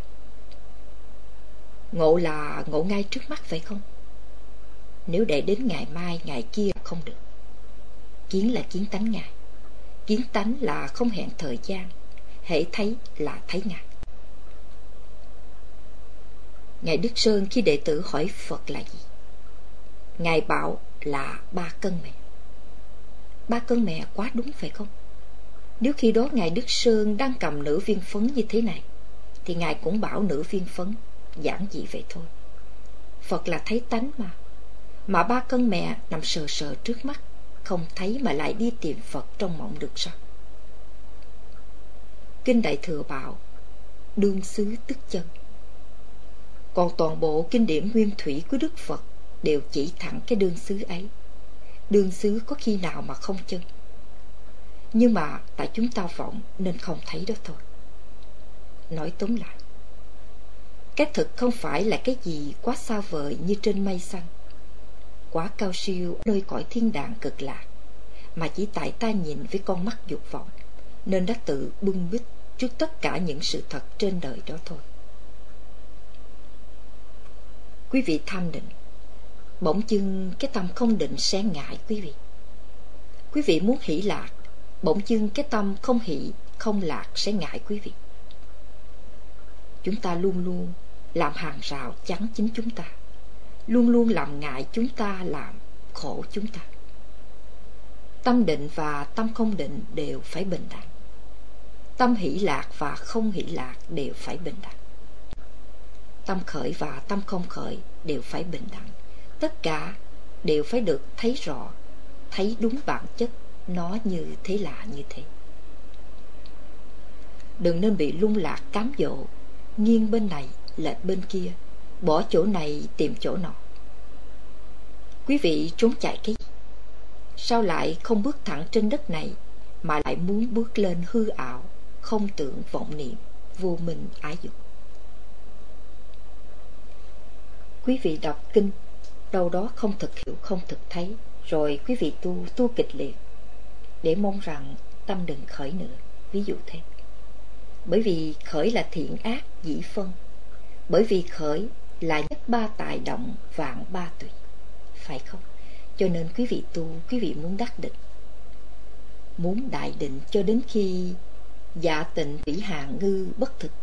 Ngộ là ngộ ngay trước mắt phải không? Nếu để đến ngày mai, ngày kia không được. Kiến là kiến tánh Ngài. Kiến tánh là không hẹn thời gian, hễ thấy là thấy Ngài. Ngài Đức Sơn khi đệ tử hỏi Phật là gì, Ngài bảo là 3 cân mè. 3 cân mè quá đúng phải không? Nếu khi đó Ngài Đức Sơn đang cầm nửa viên phấn như thế này, thì Ngài cũng bảo nửa viên phấn, giản dị vậy thôi. Phật là thấy tánh mà 3 cân mè nằm sờ sờ trước mắt, không thấy mà lại đi tìm Phật trong mộng được sao? Kinh Đại Thừa bảo đương xứ tức chân. Còn toàn bộ kinh điển Nguyên Thủy của Đức Phật đều chỉ thẳng cái đương xứ ấy. Đương xứ có khi nào mà không chân? Nhưng mà tại chúng ta vọng nên không thấy đó thôi. Nói tóm lại, cái thực không phải là cái gì quá xa vời như trên mây xanh, quá cao siêu nơi cõi thiên đàng cực lạc, mà chỉ tại ta nhìn với con mắt dục vọng nên đã tự bưng bít trước tất cả những sự thật trên đời đó thôi. Quý vị tham định, bỗng dưng cái tâm không định sẽ ngại quý vị. Quý vị muốn hỷ lạc, bỗng dưng cái tâm không hỷ, không lạc sẽ ngại quý vị. Chúng ta luôn luôn làm hàng rào chắn chính chúng ta, luôn luôn làm ngại chúng ta, làm khổ chúng ta. Tâm định và tâm không định đều phải bình đẳng. Tâm hỷ lạc và không hỷ lạc đều phải bình đẳng. Tâm khởi và tâm không khởi đều phải bình đẳng. Tất cả đều phải được thấy rõ, thấy đúng bản chất nó như thế là như thế. Đừng nên bị lung lạc cám dỗ, nghiêng bên này lệch bên kia, bỏ chỗ này tìm chỗ nọ. Quý vị trốn chạy cái gì? Sao lại không bước thẳng trên đất này, mà lại muốn bước lên hư ảo, không tưởng vọng niệm, vô minh ái dục? Quý vị đọc kinh, đâu đó không thực hiểu, không thực thấy, rồi quý vị tu kịch liệt, để mong rằng tâm đừng khởi nữa. Ví dụ thế. Bởi vì khởi là thiện ác dĩ phân, bởi vì khởi là nhất ba tài động, vạn ba tùy, phải không? Cho nên quý vị tu, quý vị muốn đắc định, muốn đại định cho đến khi dạ tịnh vĩ hàng ngư bất thực.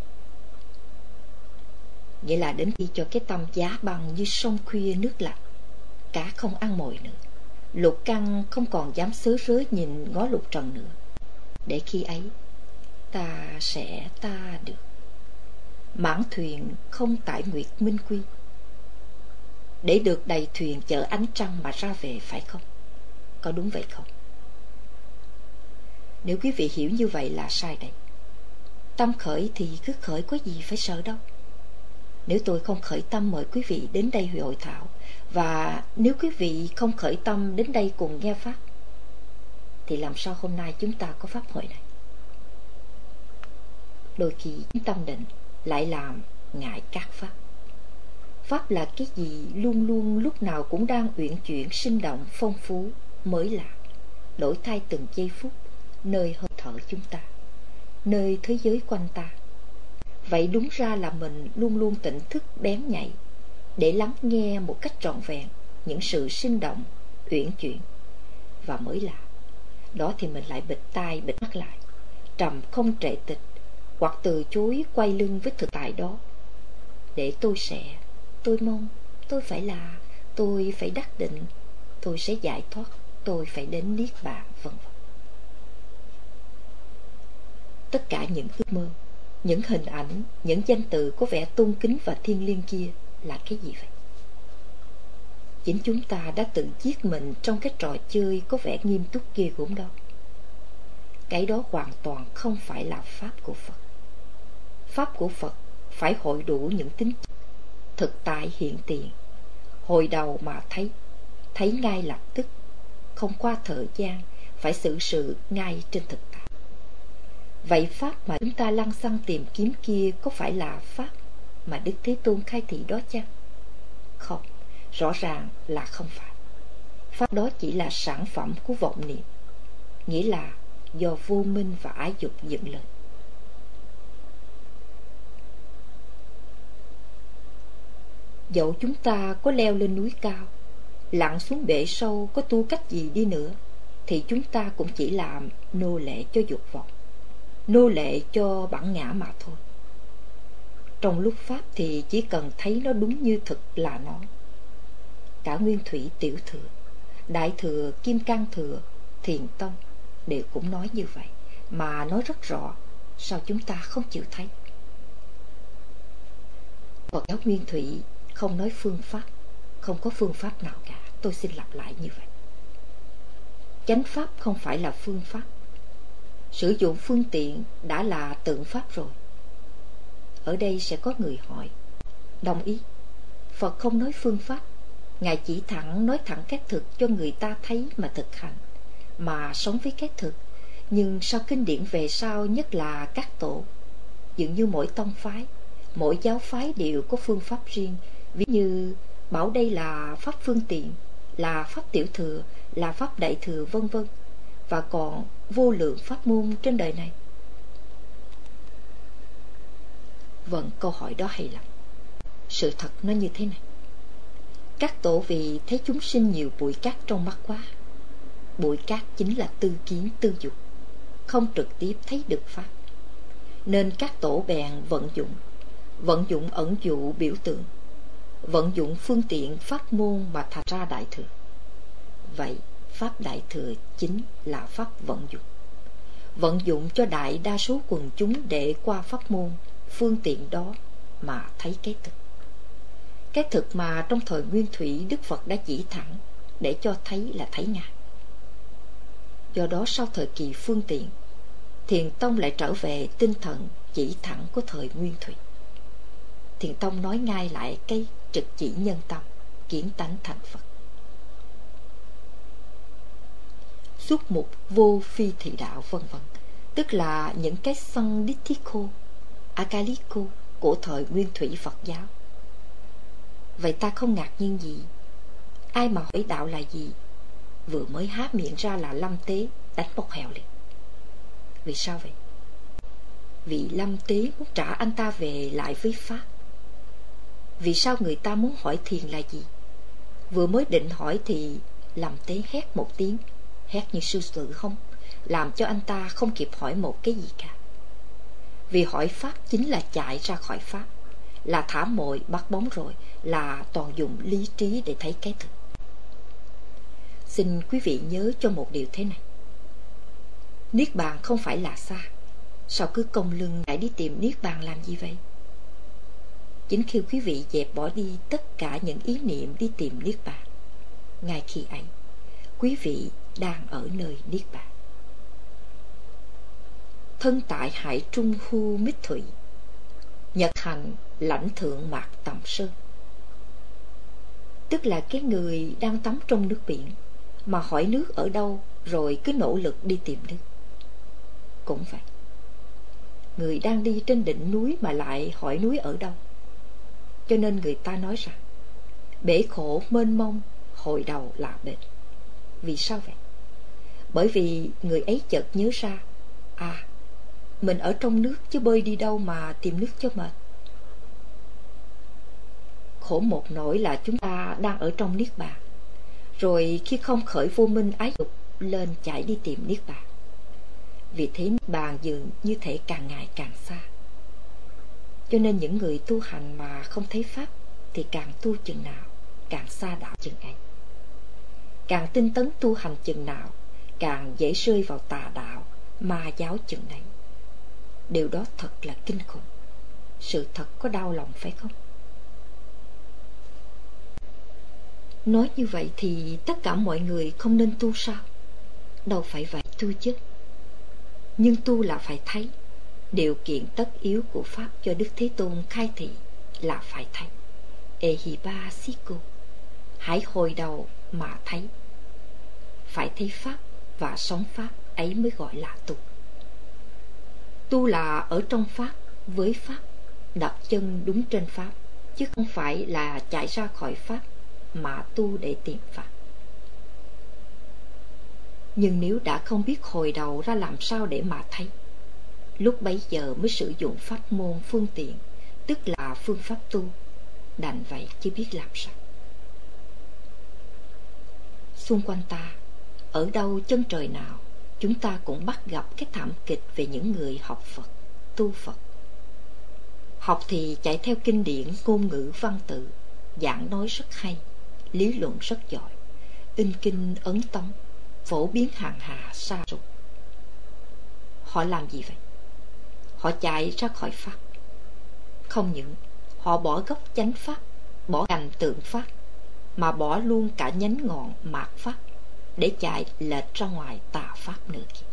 Nghĩa là đến khi cho cái tâm giá băng như sông khuya nước lạnh, cá không ăn mồi nữa, lục căn không còn dám sớ rớ nhìn ngó lục trần nữa. Để khi ấy ta sẽ ta được mãn thuyền không tại nguyệt minh quy, để được đầy thuyền chở ánh trăng mà ra về, phải không? Có đúng vậy không? Nếu quý vị hiểu như vậy là sai đấy. Tâm khởi thì cứ khởi, có gì phải sợ đâu. Nếu tôi không khởi tâm mời quý vị đến đây hội thảo, và nếu quý vị không khởi tâm đến đây cùng nghe pháp, thì làm sao hôm nay chúng ta có pháp hội này? Đôi khi tâm định lại làm ngại các pháp. Pháp là cái gì luôn luôn lúc nào cũng đang uyển chuyển, sinh động, phong phú, mới lạ, đổi thay từng giây phút, nơi hơi thở chúng ta, nơi thế giới quanh ta. Vậy đúng ra là mình luôn luôn tỉnh thức bén nhạy để lắng nghe một cách trọn vẹn những sự sinh động, uyển chuyển và mới lạ. Đó thì mình lại bịt tai bịt mắt lại, trầm không trệ tịch, hoặc từ chối quay lưng với thực tại đó. Để tôi sẽ, tôi mong, tôi phải là, tôi phải đắc định, tôi sẽ giải thoát, tôi phải đến niết bàn, vân vân. Tất cả những ước mơ, những hình ảnh, những danh từ có vẻ tôn kính và thiêng liêng kia là cái gì vậy? Chính chúng ta đã tự giết mình trong cái trò chơi có vẻ nghiêm túc ghê gớm đó. Cái đó hoàn toàn không phải là pháp của Phật. Pháp của Phật phải hội đủ những tính thực tại hiện tiền, hồi đầu mà thấy ngay lập tức, không qua thời gian, phải xử sự ngay trên thực tại. Vậy pháp mà chúng ta lăng xăng tìm kiếm kia có phải là pháp mà Đức Thế Tôn khai thị đó chăng? Không, rõ ràng là không phải. Pháp đó chỉ là sản phẩm của vọng niệm, nghĩa là do vô minh và ái dục dựng lên. Dẫu chúng ta có leo lên núi cao, lặn xuống bể sâu, có tu cách gì đi nữa, thì chúng ta cũng chỉ làm nô lệ cho dục vọng, nô lệ cho bản ngã mà thôi. Trong lúc pháp thì chỉ cần thấy nó đúng như thực là nó. Cả Nguyên Thủy Tiểu Thừa, Đại Thừa, Kim Cang Thừa, Thiền Tông đều cũng nói như vậy, mà nói rất rõ. Sao chúng ta không chịu thấy? Phật giáo Nguyên Thủy không nói phương pháp, không có phương pháp nào cả. Tôi xin lặp lại như vậy. Chánh pháp không phải là phương pháp. Sử dụng phương tiện đã là tượng pháp rồi. Ở đây sẽ có người hỏi, đồng ý, Phật không nói phương pháp, Ngài chỉ nói thẳng cái thực cho người ta thấy mà thực hành, mà sống với cái thực. Nhưng sao kinh điển về sau, nhất là các tổ, dường như mỗi tông phái, mỗi giáo phái đều có phương pháp riêng. Ví như bảo đây là pháp phương tiện, là pháp tiểu thừa, là pháp đại thừa, vân vân. Và còn vô lượng pháp môn trên đời này. Vâng, câu hỏi đó hay lắm. Sự thật nó như thế này. Các tổ vì thấy chúng sinh nhiều bụi cát trong mắt quá. Bụi cát chính là tư kiến tư dục, không trực tiếp thấy được pháp, nên các tổ bèn vận dụng ẩn dụ biểu tượng, vận dụng phương tiện pháp môn mà thành ra đại thừa. Vậy pháp đại thừa chính là pháp vận dụng cho đại đa số quần chúng để qua pháp môn phương tiện đó mà thấy cái thực. Cái thực mà trong thời Nguyên Thủy Đức Phật đã chỉ thẳng để cho thấy là thấy Ngài. Do đó sau thời kỳ phương tiện, Thiền Tông lại trở về tinh thần chỉ thẳng của thời Nguyên Thủy. Thiền Tông nói ngay lại cái trực chỉ nhân tâm, kiến tánh thành Phật. Xuất mục vô phi thị đạo, vân vân, tức là những cái Sanditthiko, Akaliko của thời Nguyên Thủy Phật giáo. Vậy ta không ngạc nhiên gì. Ai mà hỏi đạo là gì, vừa mới há miệng ra là Lâm Tế đánh bốc hèo liền. Vì sao vậy? Vì Lâm Tế muốn trả anh ta về lại với pháp. Vì sao người ta muốn hỏi thiền là gì? Vừa mới định hỏi thì Lâm Tế hét một tiếng, hét như sư tử không, làm cho anh ta không kịp hỏi một cái gì cả. Vì hỏi pháp chính là chạy ra khỏi pháp, là thả mồi bắt bóng rồi, là toàn dùng lý trí để thấy cái thực. Xin quý vị nhớ cho một điều thế này. Niết bàn không phải là xa. Sao cứ cong lưng lại đi tìm niết bàn làm gì vậy? Chính khi quý vị dẹp bỏ đi tất cả những ý niệm đi tìm niết bàn, ngay khi ấy quý vị đang ở nơi niết bàn. Thân tại hải trung khu mít thủy, nhật hành lãnh thượng mạc tầm sơn. Tức là cái người đang tắm trong nước biển mà hỏi nước ở đâu rồi cứ nỗ lực đi tìm nước. Cũng vậy, người đang đi trên đỉnh núi mà lại hỏi núi ở đâu. Cho nên người ta nói rằng bể khổ mênh mông, hồi đầu là bể. Vì sao vậy? Bởi vì người ấy chợt nhớ ra, mình ở trong nước chứ bơi đi đâu mà tìm nước cho mệt. Khổ một nỗi là chúng ta đang ở trong niết bàn, rồi khi không khởi vô minh ái dục lên chạy đi tìm niết bàn. Vì thế niết bàn dường như thể càng ngày càng xa. Cho nên những người tu hành mà không thấy pháp thì càng tu chừng nào càng xa đạo chừng ấy. Càng tinh tấn tu hành chừng nào càng dễ rơi vào tà đạo, ma giáo chừng đấy. Điều đó thật là kinh khủng. Sự thật có đau lòng phải không? Nói như vậy thì tất cả mọi người không nên tu sao? Đâu phải vậy tu chứ. Nhưng tu là phải thấy. Điều kiện tất yếu của Pháp cho Đức Thế Tôn khai thị là phải thấy. Ehibasiko, hãy hồi đầu mà thấy. Phải thấy Pháp và sống Pháp ấy mới gọi là tu. Tu là ở trong Pháp, với Pháp, đặt chân đúng trên Pháp, chứ không phải là chạy ra khỏi Pháp mà tu để tìm Pháp. Nhưng nếu đã không biết hồi đầu ra làm sao để mà thấy, lúc bấy giờ mới sử dụng pháp môn phương tiện, tức là phương pháp tu, đành vậy chứ biết làm sao. Xung quanh ta, ở đâu chân trời nào, chúng ta cũng bắt gặp cái thảm kịch về những người học Phật, tu Phật. Học thì chạy theo kinh điển, ngôn ngữ văn tự, giảng nói rất hay, lý luận rất giỏi, in kinh ấn tống, phổ biến hàng hà xa rục. Họ làm gì vậy? Họ chạy ra khỏi Pháp. Không những họ bỏ gốc chánh Pháp, bỏ cành tượng Pháp, mà bỏ luôn cả nhánh ngọn mạt Pháp để chạy lệch ra ngoài tà Pháp nữa kìa.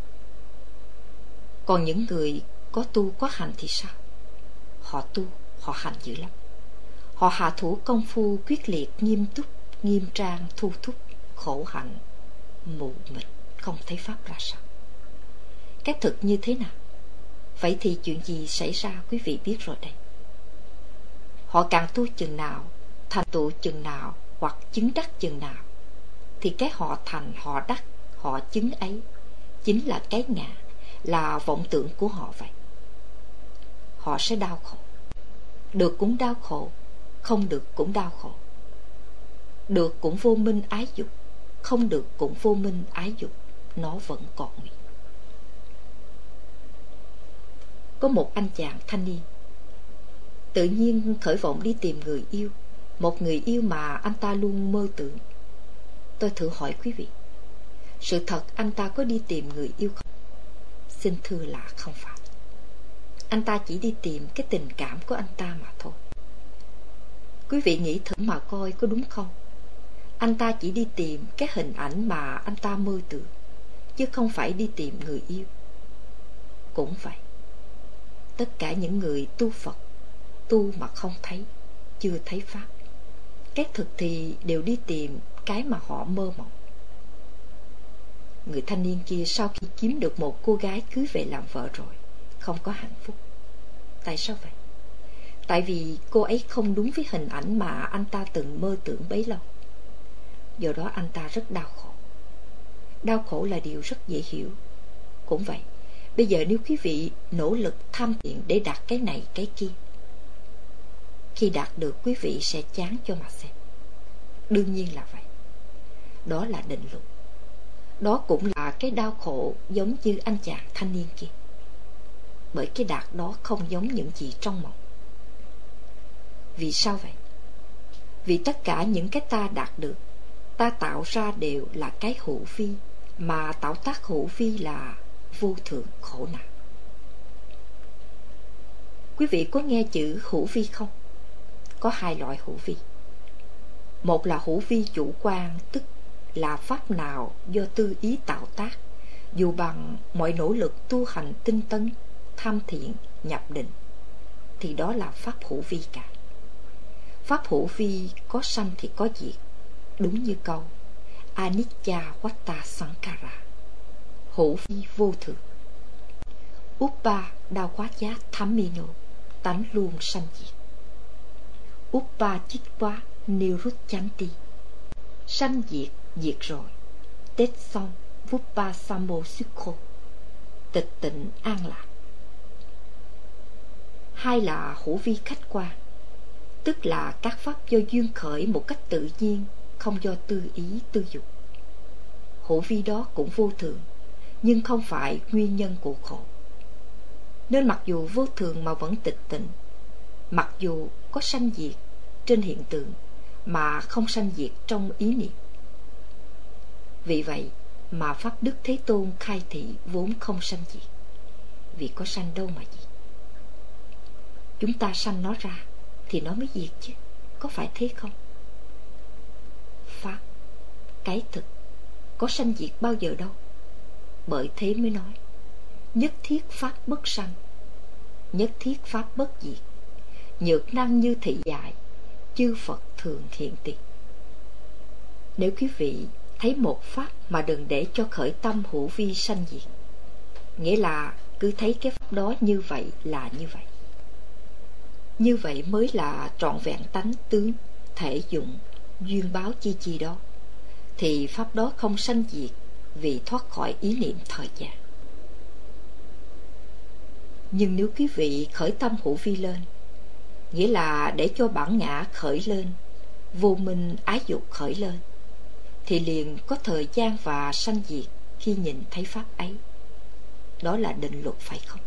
Còn những người có tu có hành thì sao? Họ tu, họ hành dữ lắm. Họ hạ thủ công phu quyết liệt, nghiêm túc, nghiêm trang, thu thúc, khổ hạnh, mù mịt, không thấy Pháp ra sao. Cái thực như thế nào? Vậy thì chuyện gì xảy ra quý vị biết rồi đây. Họ càng tu chừng nào, thành tựu chừng nào, hoặc chứng đắc chừng nào, thì cái họ thành, họ đắc, họ chứng ấy chính là cái ngã, là vọng tưởng của họ vậy. Họ sẽ đau khổ. Được cũng đau khổ, không được cũng đau khổ. Được cũng vô minh ái dục, không được cũng vô minh ái dục, nó vẫn còn nguyên. Có một anh chàng thanh niên tự nhiên khởi vọng đi tìm người yêu, một người yêu mà anh ta luôn mơ tưởng. Tôi thử hỏi quý vị, sự thật anh ta có đi tìm người yêu không? Xin thưa là không phải. Anh ta chỉ đi tìm cái tình cảm của anh ta mà thôi. Quý vị nghĩ thử mà coi có đúng không? Anh ta chỉ đi tìm cái hình ảnh mà anh ta mơ tưởng, chứ không phải đi tìm người yêu. Cũng vậy, tất cả những người tu Phật, tu mà không thấy, chưa thấy Pháp, cái thực thì đều đi tìm cái mà họ mơ mộng. Người thanh niên kia sau khi kiếm được một cô gái cưới về làm vợ rồi, không có hạnh phúc. Tại sao vậy? Tại vì cô ấy không đúng với hình ảnh mà anh ta từng mơ tưởng bấy lâu. Do đó anh ta rất đau khổ. Đau khổ là điều rất dễ hiểu. Cũng vậy, bây giờ nếu quý vị nỗ lực tham thiện để đạt cái này cái kia, khi đạt được quý vị sẽ chán cho mà xem. Đương nhiên là vậy. Đó là định luật. Đó cũng là cái đau khổ giống như anh chàng thanh niên kia. Bởi cái đạt đó không giống những gì trong mộng. Vì sao vậy? Vì tất cả những cái ta đạt được, ta tạo ra đều là cái hữu vi, mà tạo tác hữu vi là vô thượng khổ não. Quý vị có nghe chữ hữu vi không? Có hai loại hữu vi. Một là hữu vi chủ quan, tức là pháp nào do tư ý tạo tác, dù bằng mọi nỗ lực tu hành tinh tấn, tham thiện, nhập định, thì đó là pháp hữu vi cả. Pháp hữu vi có sanh thì có diệt, đúng như câu Anicca Vatta Sankara, hữu vi vô thường. Uppa Đao Quát Giá Thamino, tánh luôn sanh diệt. Upachitva Nirucchanti. Sanh diệt, diệt rồi. Tết xong, Vupasamo Sukho. Tịch tịnh an lạc. Hai là hữu vi khách quan, tức là các pháp do duyên khởi một cách tự nhiên, không do tư ý tư dục. Hữu vi đó cũng vô thường, nhưng không phải nguyên nhân của khổ. Nên mặc dù vô thường mà vẫn tịch tịnh, mặc dù có sanh diệt trên hiện tượng mà không sanh diệt trong ý niệm. Vì vậy mà Pháp Đức Thế Tôn khai thị vốn không sanh diệt, vì có sanh đâu mà diệt. Chúng ta sanh nó ra thì nó mới diệt chứ, có phải thế không? Pháp, cái thực, có sanh diệt bao giờ đâu. Bởi thế mới nói nhất thiết Pháp bất sanh, nhất thiết Pháp bất diệt, nhược năng như thị dạy, chư Phật thường hiện tiền. Nếu quý vị thấy một Pháp mà đừng để cho khởi tâm hữu vi sanh diệt, nghĩa là cứ thấy cái Pháp đó như vậy là như vậy. Như vậy mới là trọn vẹn tánh tướng, thể dụng, duyên báo chi chi đó, thì Pháp đó không sanh diệt vì thoát khỏi ý niệm thời gian. Nhưng nếu quý vị khởi tâm hữu vi lên, nghĩa là để cho bản ngã khởi lên, vô minh ái dục khởi lên, thì liền có thời gian và sanh diệt khi nhìn thấy Pháp ấy. Đó là định luật phải không?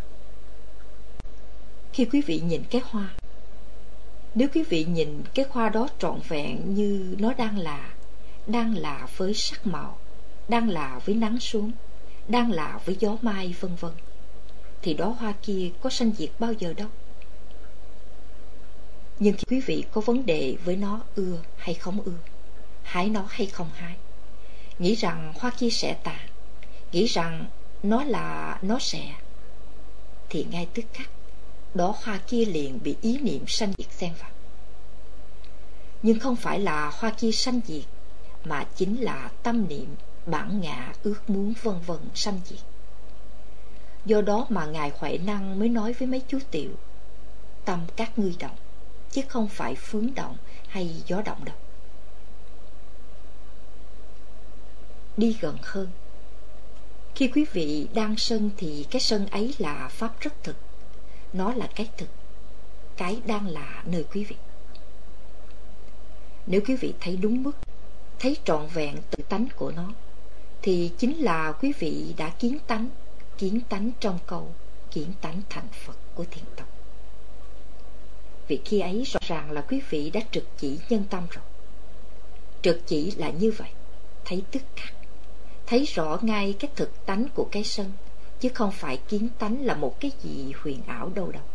Khi quý vị nhìn cái hoa, nếu quý vị nhìn cái hoa đó trọn vẹn như nó đang là với sắc màu, đang là với nắng xuống, đang là với gió mai vân vân, thì đó hoa kia có sanh diệt bao giờ đâu. Nhưng khi quý vị có vấn đề với nó ưa hay không ưa, hái nó hay không hái, nghĩ rằng hoa kia sẽ tàn, nghĩ rằng nó sẽ, thì ngay tức khắc đó hoa kia liền bị ý niệm sanh diệt xen vào. Nhưng không phải là hoa kia sanh diệt, mà chính là tâm niệm, bản ngã, ước muốn vân vân sanh diệt. Do đó mà Ngài Huệ Năng mới nói với mấy chú tiểu, tâm các ngươi động, chứ không phải phương động hay gió động đâu. Đi gần hơn, khi quý vị đang sân thì cái sân ấy là Pháp rất thực, nó là cái thực, cái đang là nơi quý vị. Nếu quý vị thấy đúng mức, thấy trọn vẹn tự tánh của nó, thì chính là quý vị đã kiến tánh trong câu kiến tánh thành Phật của Thiền Tông. Vì khi ấy rõ ràng là quý vị đã trực chỉ nhân tâm rồi. Trực chỉ là như vậy, thấy tức khắc, thấy rõ ngay cái thực tánh của cái sân, chứ không phải kiến tánh là một cái gì huyền ảo đâu đâu.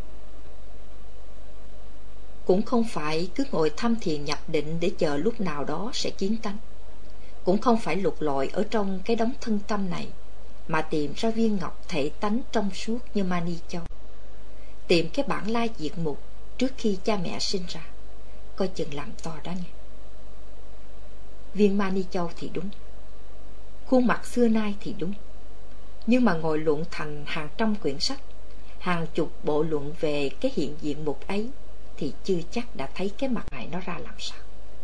Cũng không phải cứ ngồi thăm thiền nhập định để chờ lúc nào đó sẽ kiến tánh. Cũng không phải lục lọi ở trong cái đống thân tâm này mà tìm ra viên ngọc thể tánh trong suốt như Mani Châu, tìm cái bản lai diệt mục trước khi cha mẹ sinh ra, coi chừng làm to đó nghe. Viên Mani Châu thì đúng, khuôn mặt xưa nay thì đúng, nhưng mà ngồi luận thành hàng trăm quyển sách, hàng chục bộ luận về cái hiện diện mục ấy, thì chưa chắc đã thấy cái mặt này nó ra làm sao.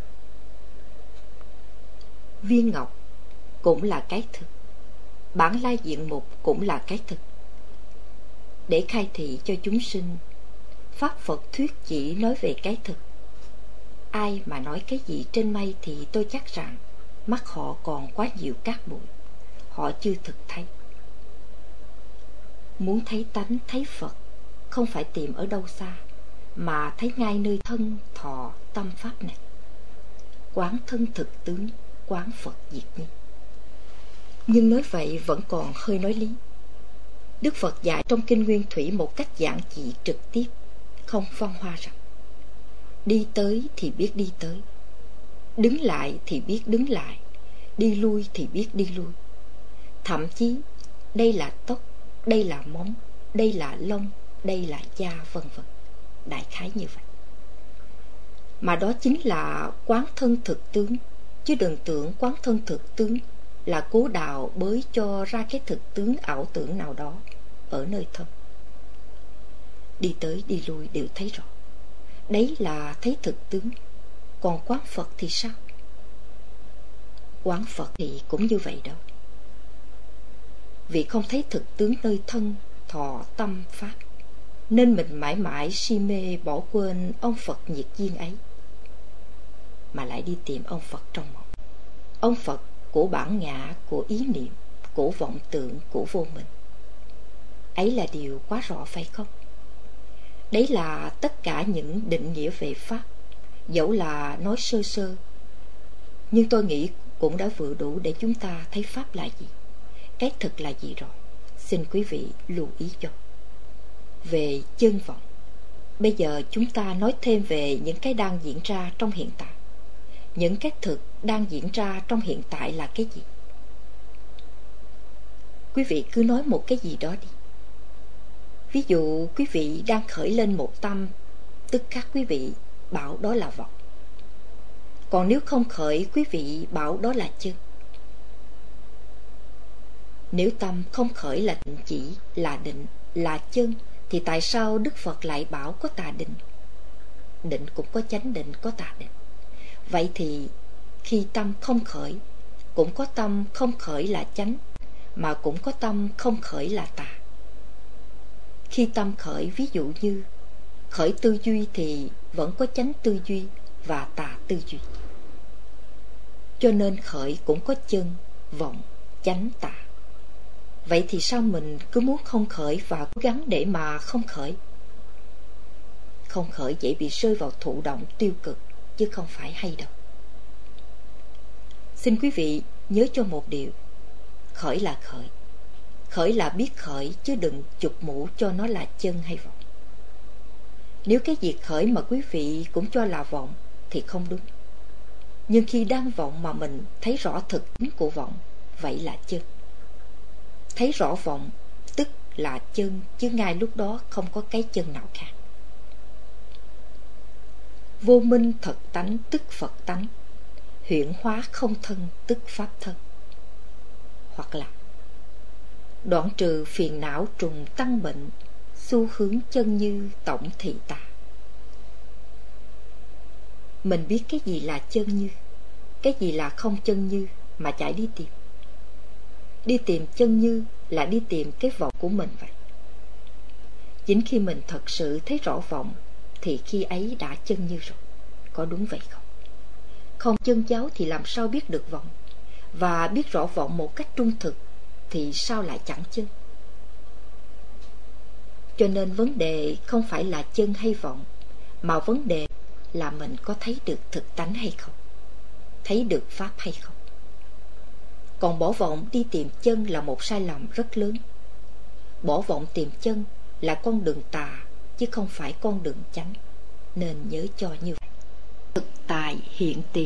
Viên ngọc cũng là cái thực, bản lai diện mục cũng là cái thực. Để khai thị cho chúng sinh, Pháp Phật thuyết chỉ nói về cái thực. Ai mà nói cái gì trên mây thì tôi chắc rằng mắt họ còn quá nhiều cát bụi, họ chưa thực thấy. Muốn thấy tánh, thấy Phật, không phải tìm ở đâu xa, mà thấy ngay nơi thân thọ tâm Pháp này. Quán thân thực tướng, quán Phật diệt nhiên. Nhưng nói vậy vẫn còn hơi nói lý. Đức Phật dạy trong Kinh Nguyên Thủy một cách giản dị trực tiếp, không văn hoa rằng đi tới thì biết đi tới, đứng lại thì biết đứng lại, đi lui thì biết đi lui. Thậm chí đây là tóc, đây là móng, đây là lông, đây là da vân vân. Đại khái như vậy. Mà đó chính là quán thân thực tướng, chứ đừng tưởng quán thân thực tướng là cố đào bới cho ra cái thực tướng ảo tưởng nào đó ở nơi thân. Đi tới đi lui đều thấy rõ, Đấy là thấy thực tướng. Còn quán Phật thì sao? Quán Phật thì cũng như vậy đâu. Vì không thấy thực tướng nơi thân, thọ, tâm, pháp, nên mình mãi mãi si mê bỏ quên ông Phật nhiệt duyên ấy, mà lại đi tìm ông Phật trong mộng. Ông Phật của bản ngã, của ý niệm, của vọng tưởng, của vô minh. Ấy là điều quá rõ phải không? Đấy là tất cả những định nghĩa về Pháp. Dẫu là nói sơ sơ, nhưng tôi nghĩ cũng đã vừa đủ để chúng ta thấy Pháp là gì, cái thực là gì rồi. Xin quý vị lưu ý cho. Về chân vọng, bây giờ chúng ta nói thêm về những cái đang diễn ra trong hiện tại. Những cái thực đang diễn ra trong hiện tại là cái gì? Quý vị cứ nói một cái gì đó đi. Ví dụ quý vị đang khởi lên một tâm, tức khắc quý vị bảo đó là vọng. Còn nếu không khởi, quý vị bảo đó là chân. Nếu tâm không khởi là định chỉ, là định, là chân, thì tại sao Đức Phật lại bảo có tà định? Định cũng có chánh định, có tà định. Vậy thì khi tâm không khởi, cũng có tâm không khởi là chánh, mà cũng có tâm không khởi là tà. Khi tâm khởi, ví dụ như khởi tư duy thì vẫn có chánh tư duy và tà tư duy. Cho nên khởi cũng có chân, vọng, chánh, tà. Vậy thì sao mình cứ muốn không khởi và cố gắng để mà không khởi? Không khởi dễ bị rơi vào thụ động tiêu cực, chứ không phải hay đâu. Xin quý vị nhớ cho một điều. Khởi là khởi. Khởi là biết khởi, chứ đừng chụp mũ cho nó là chân hay vọng. Nếu cái việc khởi mà quý vị cũng cho là vọng thì không đúng. Nhưng khi đang vọng mà mình thấy rõ thực tính của vọng, vậy là chân. Thấy rõ vọng tức là chân, chứ ngay lúc đó không có cái chân nào khác. Vô minh thật tánh tức Phật tánh, huyễn hóa không thân tức Pháp thân. Hoặc là đoạn trừ phiền não trùng tăng bệnh, xu hướng chân như tổng thị tà. Mình biết cái gì là chân như, cái gì là không chân như mà chạy đi tìm. Đi tìm chân như là đi tìm cái vọng của mình vậy. Chính khi mình thật sự thấy rõ vọng thì khi ấy đã chân như rồi. Có đúng vậy không? Không chân giáo thì làm sao biết được vọng? Và biết rõ vọng một cách trung thực thì sao lại chẳng chân? Cho nên vấn đề không phải là chân hay vọng, mà vấn đề là mình có thấy được thực tánh hay không, thấy được Pháp hay không. Còn bỏ vọng đi tìm chân là một sai lầm rất lớn. Bỏ vọng tìm chân là con đường tà, chứ không phải con đường chánh. Nên nhớ cho như vậy. Thực tại hiện tiền.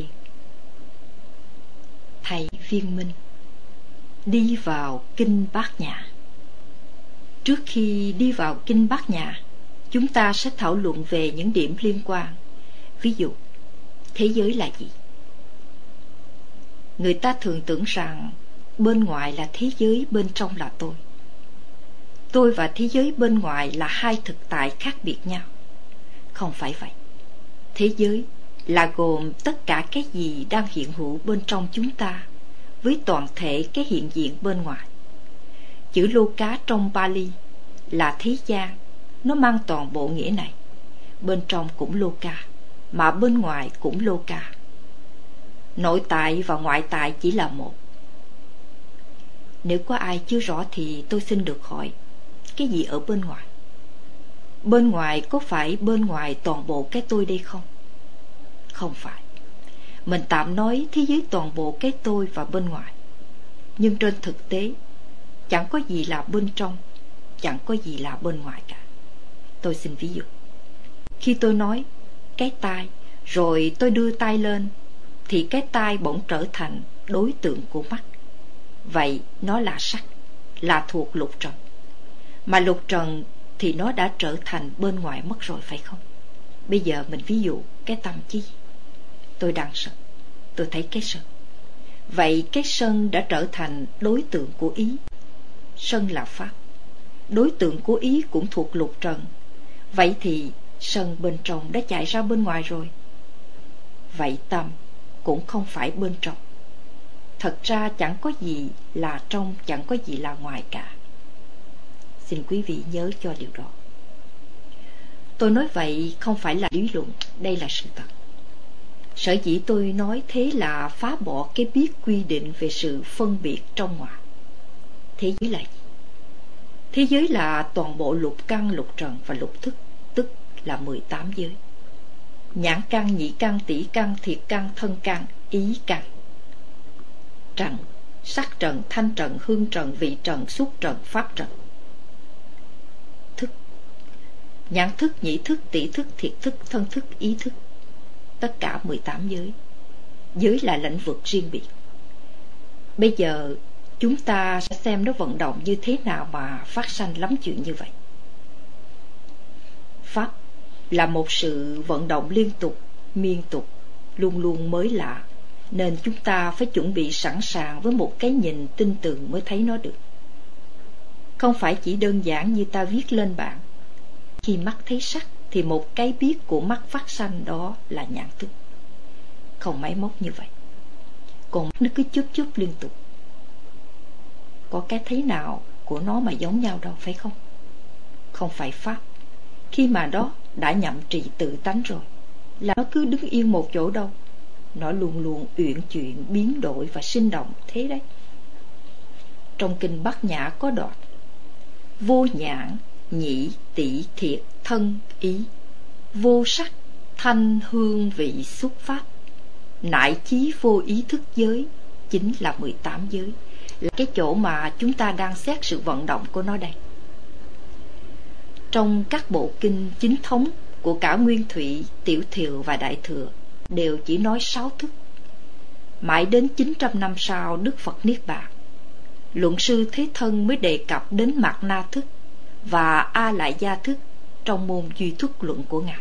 Thầy Viên Minh đi vào Kinh Bát Nhã. Trước khi đi vào Kinh Bát Nhã, chúng ta sẽ thảo luận về những điểm liên quan. Ví dụ, thế giới là gì? Người ta thường tưởng rằng bên ngoài là thế giới, bên trong là tôi. Tôi và thế giới bên ngoài là hai thực tại khác biệt nhau. Không phải vậy. Thế giới là gồm tất cả cái gì đang hiện hữu bên trong chúng ta, với toàn thể cái hiện diện bên ngoài. Chữ Loka trong Pali là thế gian, nó mang toàn bộ nghĩa này. Bên trong cũng Loka, mà bên ngoài cũng Loka. Nội tại và ngoại tại chỉ là một. Nếu có ai chưa rõ thì tôi xin được hỏi, cái gì ở bên ngoài? Bên ngoài có phải bên ngoài toàn bộ cái tôi đây không? Không phải. Mình tạm nói thế giới toàn bộ cái tôi và bên ngoài. Nhưng trên thực tế, chẳng có gì là bên trong, chẳng có gì là bên ngoài cả. Tôi xin ví dụ. Khi tôi nói cái tai, rồi tôi đưa tay lên, thì cái tai bỗng trở thành đối tượng của mắt. Vậy nó là sắc, là thuộc lục trần. Mà lục trần thì nó đã trở thành bên ngoài mất rồi phải không? Bây giờ mình ví dụ cái tâm chi. Tôi đang sân, tôi thấy cái sân. Vậy cái sân đã trở thành đối tượng của ý. Sân là Pháp, đối tượng của ý cũng thuộc lục trần. Vậy thì Sân bên trong đã chạy ra bên ngoài rồi. Vậy tâm cũng không phải bên trong. Thật ra chẳng có gì là trong, chẳng có gì là ngoài cả. Xin quý vị nhớ cho điều đó. Tôi nói vậy không phải là lý luận, đây là sự thật. Sở dĩ tôi nói thế là phá bỏ cái biết quy định về sự phân biệt trong ngoài. Thế giới là gì? Thế giới là toàn bộ lục căn, lục trần và lục thức, tức là 18 giới. Nhãn căn, nhĩ căn, tỷ căn, thiệt căn, thân căn, ý căn. Trần, sắc trần, thanh trần, hương trần, vị trần, xúc trần, pháp trần. Thức, nhãn thức, nhĩ thức, tỷ thức, thiệt thức, thân thức, ý thức. Tất cả 18 giới. Giới là lĩnh vực riêng biệt. Bây giờ chúng ta sẽ xem nó vận động như thế nào mà phát sanh lắm chuyện như vậy. Pháp là một sự vận động liên tục, miên tục, luôn luôn mới lạ, nên chúng ta phải chuẩn bị sẵn sàng với một cái nhìn tin tưởng mới thấy nó được. Không phải chỉ đơn giản như ta viết lên bảng. Khi mắt thấy sắc thì một cái biết của mắt phát sanh, đó là nhãn thức. Không máy móc như vậy. Còn mắt nó cứ chớp chớp liên tục. Có cái thấy nào của nó mà giống nhau đâu, phải không? Không phải pháp. Khi mà đó đã nhậm trì tự tánh rồi, là nó cứ đứng yên một chỗ đâu. Nó luôn luôn uyển chuyển, biến đổi và sinh động thế đấy. Trong kinh Bát Nhã có đoạn: vô nhãn, nhĩ, tỷ, thiệt, thân, ý, vô sắc, thanh, hương, vị, xúc, pháp, nại chí vô ý thức giới, chính là 18 giới, là cái chỗ mà chúng ta đang xét sự vận động của nó đây. Trong các bộ kinh chính thống của cả Nguyên Thủy, Tiểu Thiều và Đại Thừa đều chỉ nói 6 thức. Mãi đến 900 năm sau Đức Phật Niết Bàn, luận sư Thế Thân mới đề cập đến Mạt Na thức và A Lại Gia thức trong môn Duy Thức Luận của Ngài.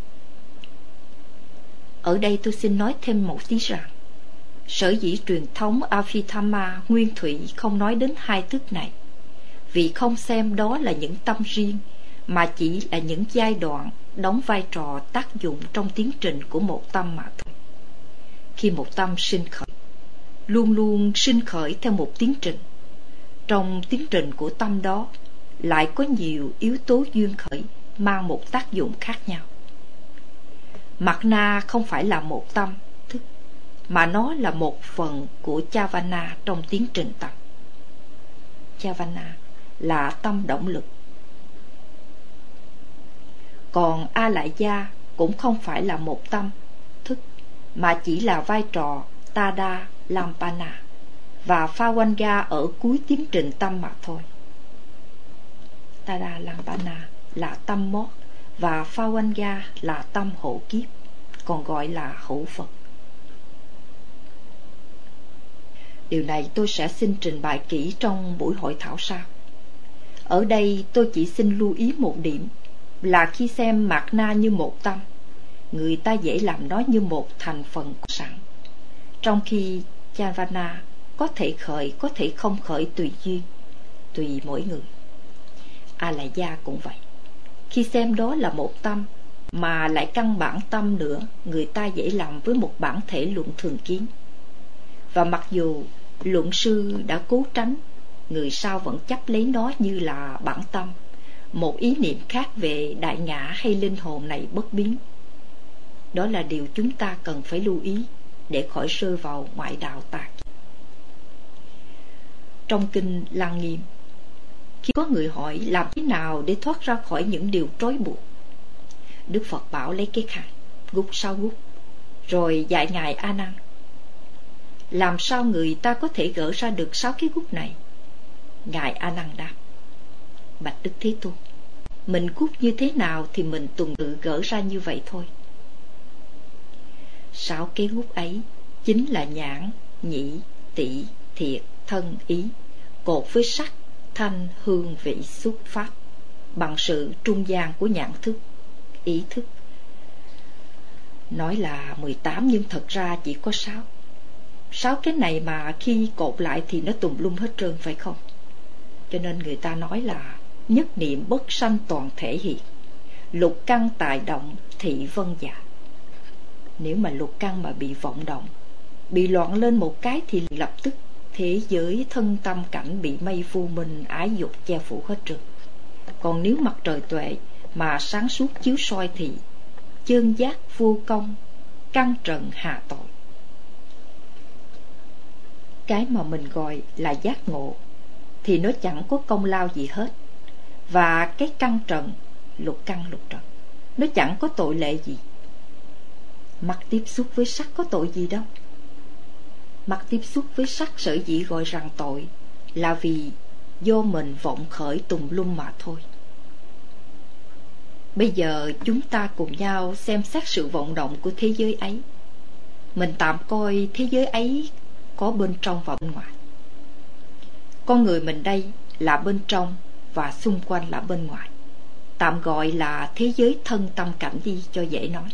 Ở đây tôi xin nói thêm một tí rằng, sở dĩ truyền thống Abhidhamma Nguyên Thủy không nói đến hai thức này, vì không xem đó là những tâm riêng, mà chỉ là những giai đoạn đóng vai trò tác dụng trong tiến trình của một tâm mà thôi. Khi một tâm sinh khởi, luôn luôn sinh khởi theo một tiến trình. Trong tiến trình của tâm đó lại có nhiều yếu tố duyên khởi mang một tác dụng khác nhau. Mạt Na không phải là một tâm thức, mà nó là một phần của Chavana trong tiến trình tâm. Chavana là tâm động lực. Còn A Lại Gia cũng không phải là một tâm thức, mà chỉ là vai trò Tada Lampana và Phawanga ở cuối tiến trình tâm mà thôi. Tada Lampana là tâm mót và Phawanga là tâm hộ kiếp, còn gọi là hữu Phật. Điều này tôi sẽ xin trình bày kỹ trong buổi hội thảo sau. Ở đây tôi chỉ xin lưu ý một điểm, là khi xem Mạt Na như một tâm, người ta dễ làm nó như một thành phần có sẵn, trong khi Chavana có thể khởi, có thể không khởi tùy duyên, tùy mỗi người. A Lại Gia cũng vậy. Khi xem đó là một tâm, mà lại căn bản tâm nữa, người ta dễ làm với một bản thể luận thường kiến. Và mặc dù luận sư đã cố tránh, người sau vẫn chấp lấy nó như là bản tâm, một ý niệm khác về đại ngã hay linh hồn này bất biến. Đó là điều chúng ta cần phải lưu ý để khỏi rơi vào ngoại đạo tà. Trong kinh Lăng Nghiêm, khi có người hỏi làm thế nào để thoát ra khỏi những điều trói buộc, Đức Phật bảo lấy cái khăn gút 6 gút, rồi dạy ngài A Nan: làm sao người ta có thể gỡ ra được 6 cái gút này? Ngài A Nan đáp: bạch Đức Thế Tôn, mình gút như thế nào thì mình tuần tự gỡ ra như vậy thôi. 6 cái gút ấy chính là nhãn, nhĩ, tỷ, thiệt, thân, ý, cột với sắc, thanh, hương, vị, xúc, pháp, bằng sự trung gian của nhãn thức, ý thức. Nói là 18 nhưng thật ra chỉ có 6. 6 cái này mà khi cột lại thì nó tùm lum hết trơn, phải không? Cho nên người ta nói là nhất niệm bất sanh toàn thể hiện. lục căn tại động thị vân dạ. Nếu mà lục căn mà bị vọng động, bị loạn lên một cái thì lập tức thế giới thân tâm cảnh bị mây vô minh ái dục che phủ hết trơn. Còn nếu mặt trời tuệ mà sáng suốt chiếu soi thì chơn giác vô công, căn trần hạ tội. Cái mà mình gọi là giác ngộ thì nó chẳng có công lao gì hết. Và cái căn trần, lục trần, nó chẳng có tội lệ gì. Mắt tiếp xúc với sắc có tội gì đâu. Mắt tiếp xúc với sắc sở dĩ gọi rằng tội là vì do mình vọng khởi tùm lum mà thôi. Bây giờ chúng ta cùng nhau xem xét sự vọng động của thế giới ấy. Mình tạm coi thế giới ấy có bên trong và bên ngoài. Con người mình đây là bên trong và xung quanh là bên ngoài. Tạm gọi là thế giới thân tâm cảnh đi cho dễ nói.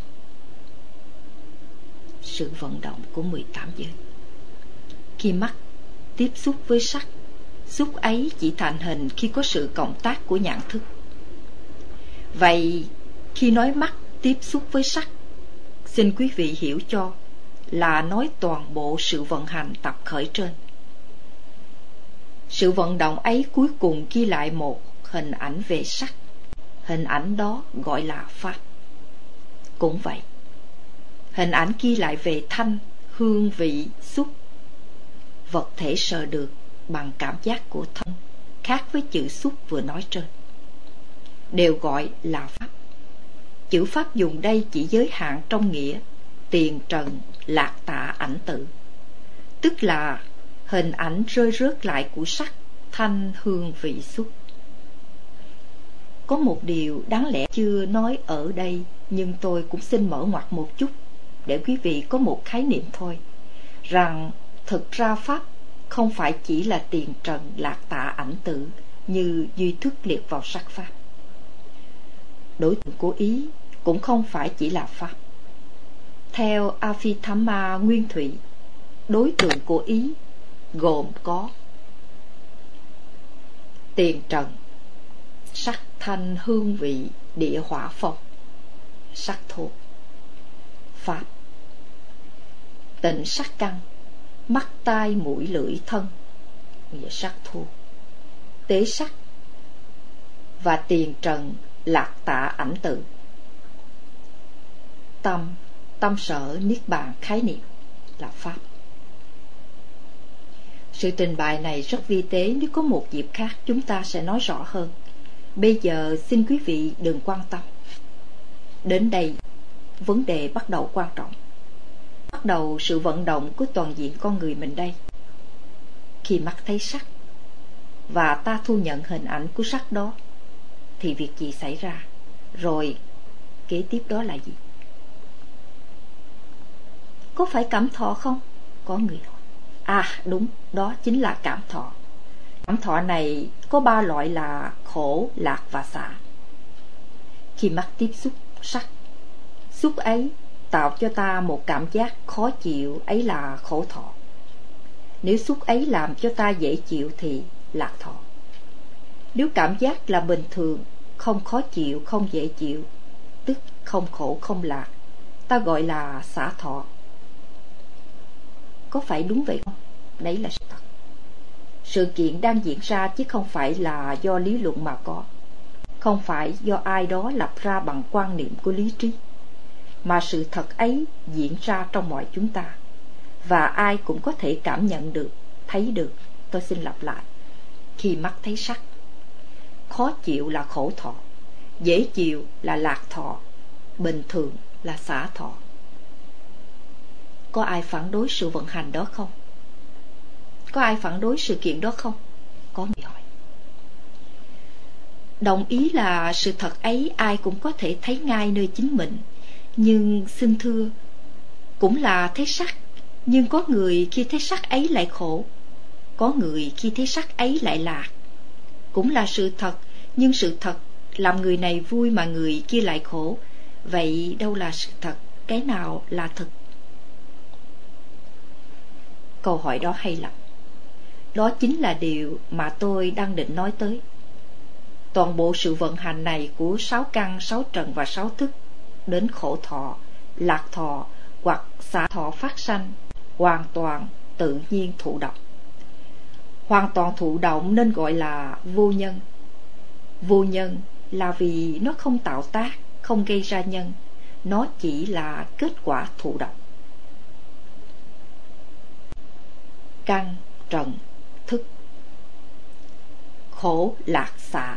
Sự vận động của 18 giới. Khi mắt tiếp xúc với sắc, xúc ấy chỉ thành hình khi có sự cộng tác của nhãn thức. Vậy khi nói mắt tiếp xúc với sắc, xin quý vị hiểu cho là nói toàn bộ sự vận hành tập khởi trên. Sự vận động ấy cuối cùng ghi lại một hình ảnh về sắc. Hình ảnh đó gọi là pháp. Cũng vậy, hình ảnh ghi lại về thanh, hương, vị, xúc, vật thể sờ được bằng cảm giác của thân, khác với chữ xúc vừa nói trên, đều gọi là pháp. Chữ pháp dùng đây chỉ giới hạn trong nghĩa tiền trần lạc tạ ảnh tử, tức là hình ảnh rơi rớt lại của sắc, thanh, hương, vị, xúc. Có một điều đáng lẽ chưa nói ở đây, nhưng tôi cũng xin mở ngoặt một chút để quý vị có một khái niệm thôi, rằng thực ra pháp không phải chỉ là tiền trần lạc tạ ảnh tử như duy thức liệt vào sắc pháp. Đối tượng của ý cũng không phải chỉ là pháp. Theo Abhidhamma Nguyên Thủy, đối tượng của ý gồm có tiền trần, sắc, thanh, hương, vị, địa, hỏa, phong, sắc thô, pháp, tịnh sắc căn, mắt, tai, mũi, lưỡi, thân, nghĩa sắc thô, tế sắc, và tiền trần lạc tạ ảnh tử, tâm sở, niết bàn, khái niệm là pháp. Sự trình bày này rất vi tế, nếu có một dịp khác chúng ta sẽ nói rõ hơn. Bây giờ xin quý vị đừng quan tâm. Đến đây, vấn đề bắt đầu quan trọng. Bắt đầu sự vận động của toàn diện con người mình đây. Khi mắt thấy sắc và ta thu nhận hình ảnh của sắc đó, thì việc gì xảy ra? Rồi kế tiếp đó là gì? Có phải cảm thọ không? Có người hỏi. À đúng, đó chính là cảm thọ. Cảm thọ này có 3 loại là khổ, lạc và xả. Khi mắt tiếp xúc sắc, xúc ấy tạo cho ta một cảm giác khó chịu, ấy là khổ thọ. Nếu xúc ấy làm cho ta dễ chịu thì lạc thọ. Nếu cảm giác là bình thường, không khó chịu, không dễ chịu, tức không khổ, không lạc, ta gọi là xả thọ. Có phải đúng vậy không? Đấy là sự thật. Sự kiện đang diễn ra chứ không phải là do lý luận mà có, không phải do ai đó lập ra bằng quan niệm của lý trí, mà sự thật ấy diễn ra trong mọi chúng ta, và ai cũng có thể cảm nhận được, thấy được. Tôi xin lặp lại. Khi mắt thấy sắc, khó chịu là khổ thọ, dễ chịu là lạc thọ, bình thường là xả thọ. Có ai phản đối sự vận hành đó không? Có ai phản đối sự kiện đó không? Có người hỏi. Đồng ý là sự thật ấy ai cũng có thể thấy ngay nơi chính mình. Nhưng xin thưa, cũng là thấy sắc, nhưng có người khi thấy sắc ấy lại khổ, có người khi thấy sắc ấy lại lạc. Cũng là sự thật, nhưng sự thật làm người này vui mà người kia lại khổ. Vậy đâu là sự thật, cái nào là thực? Câu hỏi đó hay lắm. Đó chính là điều mà tôi đang định nói tới. Toàn bộ sự vận hành này của 6 căn, 6 trần và 6 thức, đến khổ thọ, lạc thọ hoặc xả thọ phát sanh, hoàn toàn tự nhiên thụ động. Hoàn toàn thụ động nên gọi là vô nhân. Vô nhân là vì nó không tạo tác, không gây ra nhân, nó chỉ là kết quả thụ động. Căn, trần, thức, khổ, lạc, xả.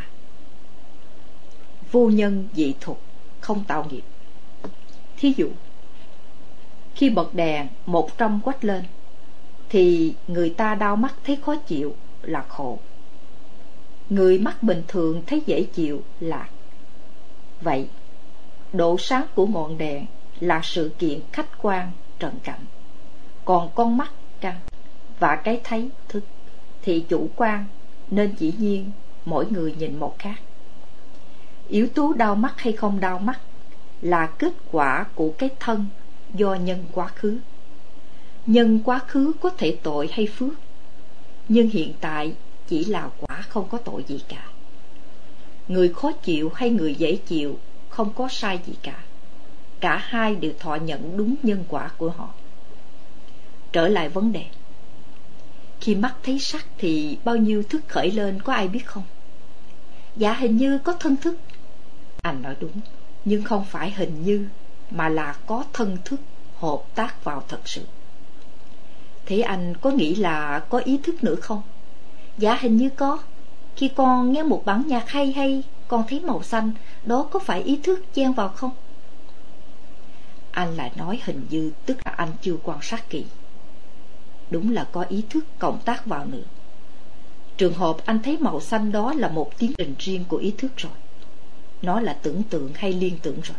Vô nhân dị thục, không tạo nghiệp. Thí dụ, khi bật đèn 100 quách lên thì người ta đau mắt thấy khó chịu là khổ. Người mắt bình thường thấy dễ chịu là vậy. Độ sáng của ngọn đèn là sự kiện khách quan trần cảnh. Còn con mắt căn và cái thấy thức thì chủ quan, nên dĩ nhiên mỗi người nhìn một khác. Yếu tố đau mắt hay không đau mắt là kết quả của cái thân do nhân quá khứ. Nhân quá khứ có thể tội hay phước, nhưng hiện tại chỉ là quả, không có tội gì cả. Người khó chịu hay người dễ chịu không có sai gì cả. Cả hai đều thọ nhận đúng nhân quả của họ. Trở lại vấn đề, khi mắt thấy sắc thì bao nhiêu thức khởi lên, có ai biết không? Dạ hình như có thân thức. Anh nói đúng, nhưng không phải hình như, mà là có thân thức hợp tác vào thật sự. Thế anh có nghĩ là có ý thức nữa không? Dạ hình như có. Khi con nghe một bản nhạc hay con thấy màu xanh, đó có phải ý thức chen vào không? Anh lại nói hình như, tức là anh chưa quan sát kỹ. Đúng là có ý thức cộng tác vào nữa. Trường hợp anh thấy màu xanh đó là một tiến trình riêng của ý thức rồi. Nó là tưởng tượng hay liên tưởng rồi.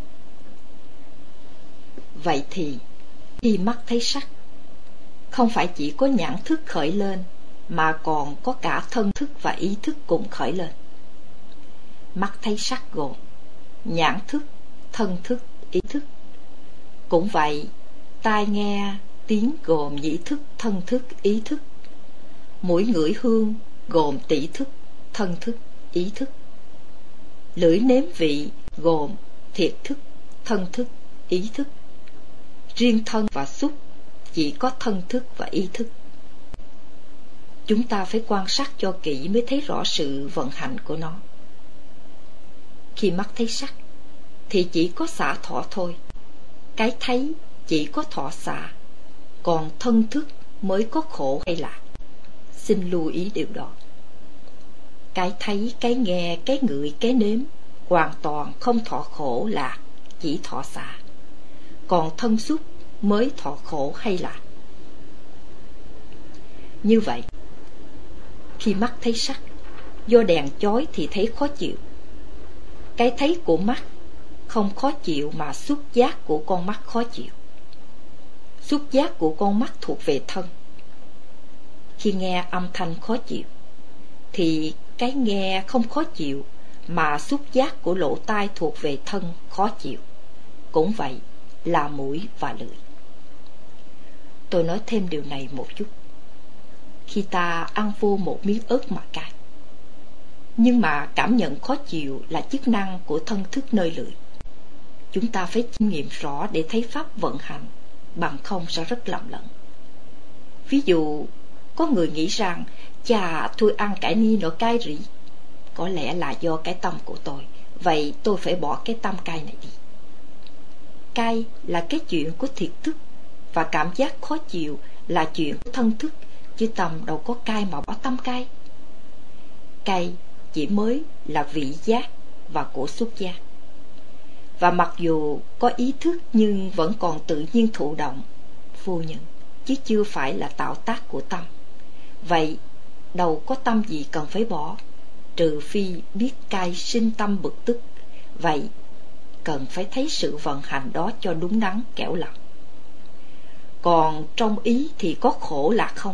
Vậy thì khi mắt thấy sắc, không phải chỉ có nhãn thức khởi lên, mà còn có cả thân thức và ý thức cùng khởi lên. Mắt thấy sắc gồm nhãn thức, thân thức, ý thức. Cũng vậy, tai nghe tiếng gồm nhĩ thức, thân thức, ý thức. Mũi ngửi hương gồm tỷ thức, thân thức, ý thức. Lưỡi nếm vị gồm thiệt thức, thân thức, ý thức. Riêng thân và xúc chỉ có thân thức và ý thức. Chúng ta phải quan sát cho kỹ mới thấy rõ sự vận hành của nó. Khi mắt thấy sắc thì chỉ có xả thọ thôi. Cái thấy chỉ có thọ xả, còn thân thức mới có khổ hay lạc. Xin lưu ý điều đó. Cái thấy, cái nghe, cái ngửi, cái nếm hoàn toàn không thọ khổ lạc, chỉ thọ xả. Còn thân xúc mới thọ khổ hay lạc. Như vậy, khi mắt thấy sắc, do đèn chói thì thấy khó chịu. Cái thấy của mắt không khó chịu, mà xúc giác của con mắt khó chịu. Xúc giác của con mắt thuộc về thân. Khi nghe âm thanh khó chịu thì cái nghe không khó chịu, mà xúc giác của lỗ tai thuộc về thân khó chịu. Cũng vậy là mũi và lưỡi. Tôi nói thêm điều này một chút. Khi ta ăn vô một miếng ớt mà cay, nhưng mà cảm nhận khó chịu là chức năng của thân thức nơi lưỡi. Chúng ta phải chiêm nghiệm rõ để thấy pháp vận hành, bằng không sẽ rất lầm lẫn. Ví dụ, có người nghĩ rằng chà, tôi ăn cải ni nó cay rỉ. Có lẽ là do cái tâm của tôi, vậy tôi phải bỏ cái tâm cay này đi. Cay là cái chuyện của thiệt thức, và cảm giác khó chịu là chuyện của thân thức, chứ tâm đâu có cay mà bỏ tâm cay. Cay chỉ mới là vị giác và của xúc giác. Và mặc dù có ý thức nhưng vẫn còn tự nhiên thụ động, vô nhân, chứ chưa phải là tạo tác của tâm. Vậy đâu có tâm gì cần phải bỏ, trừ phi biết cay sinh tâm bực tức. Vậy cần phải thấy sự vận hành đó cho đúng đắn kẻo lặng. Còn trong ý thì có khổ lạc không?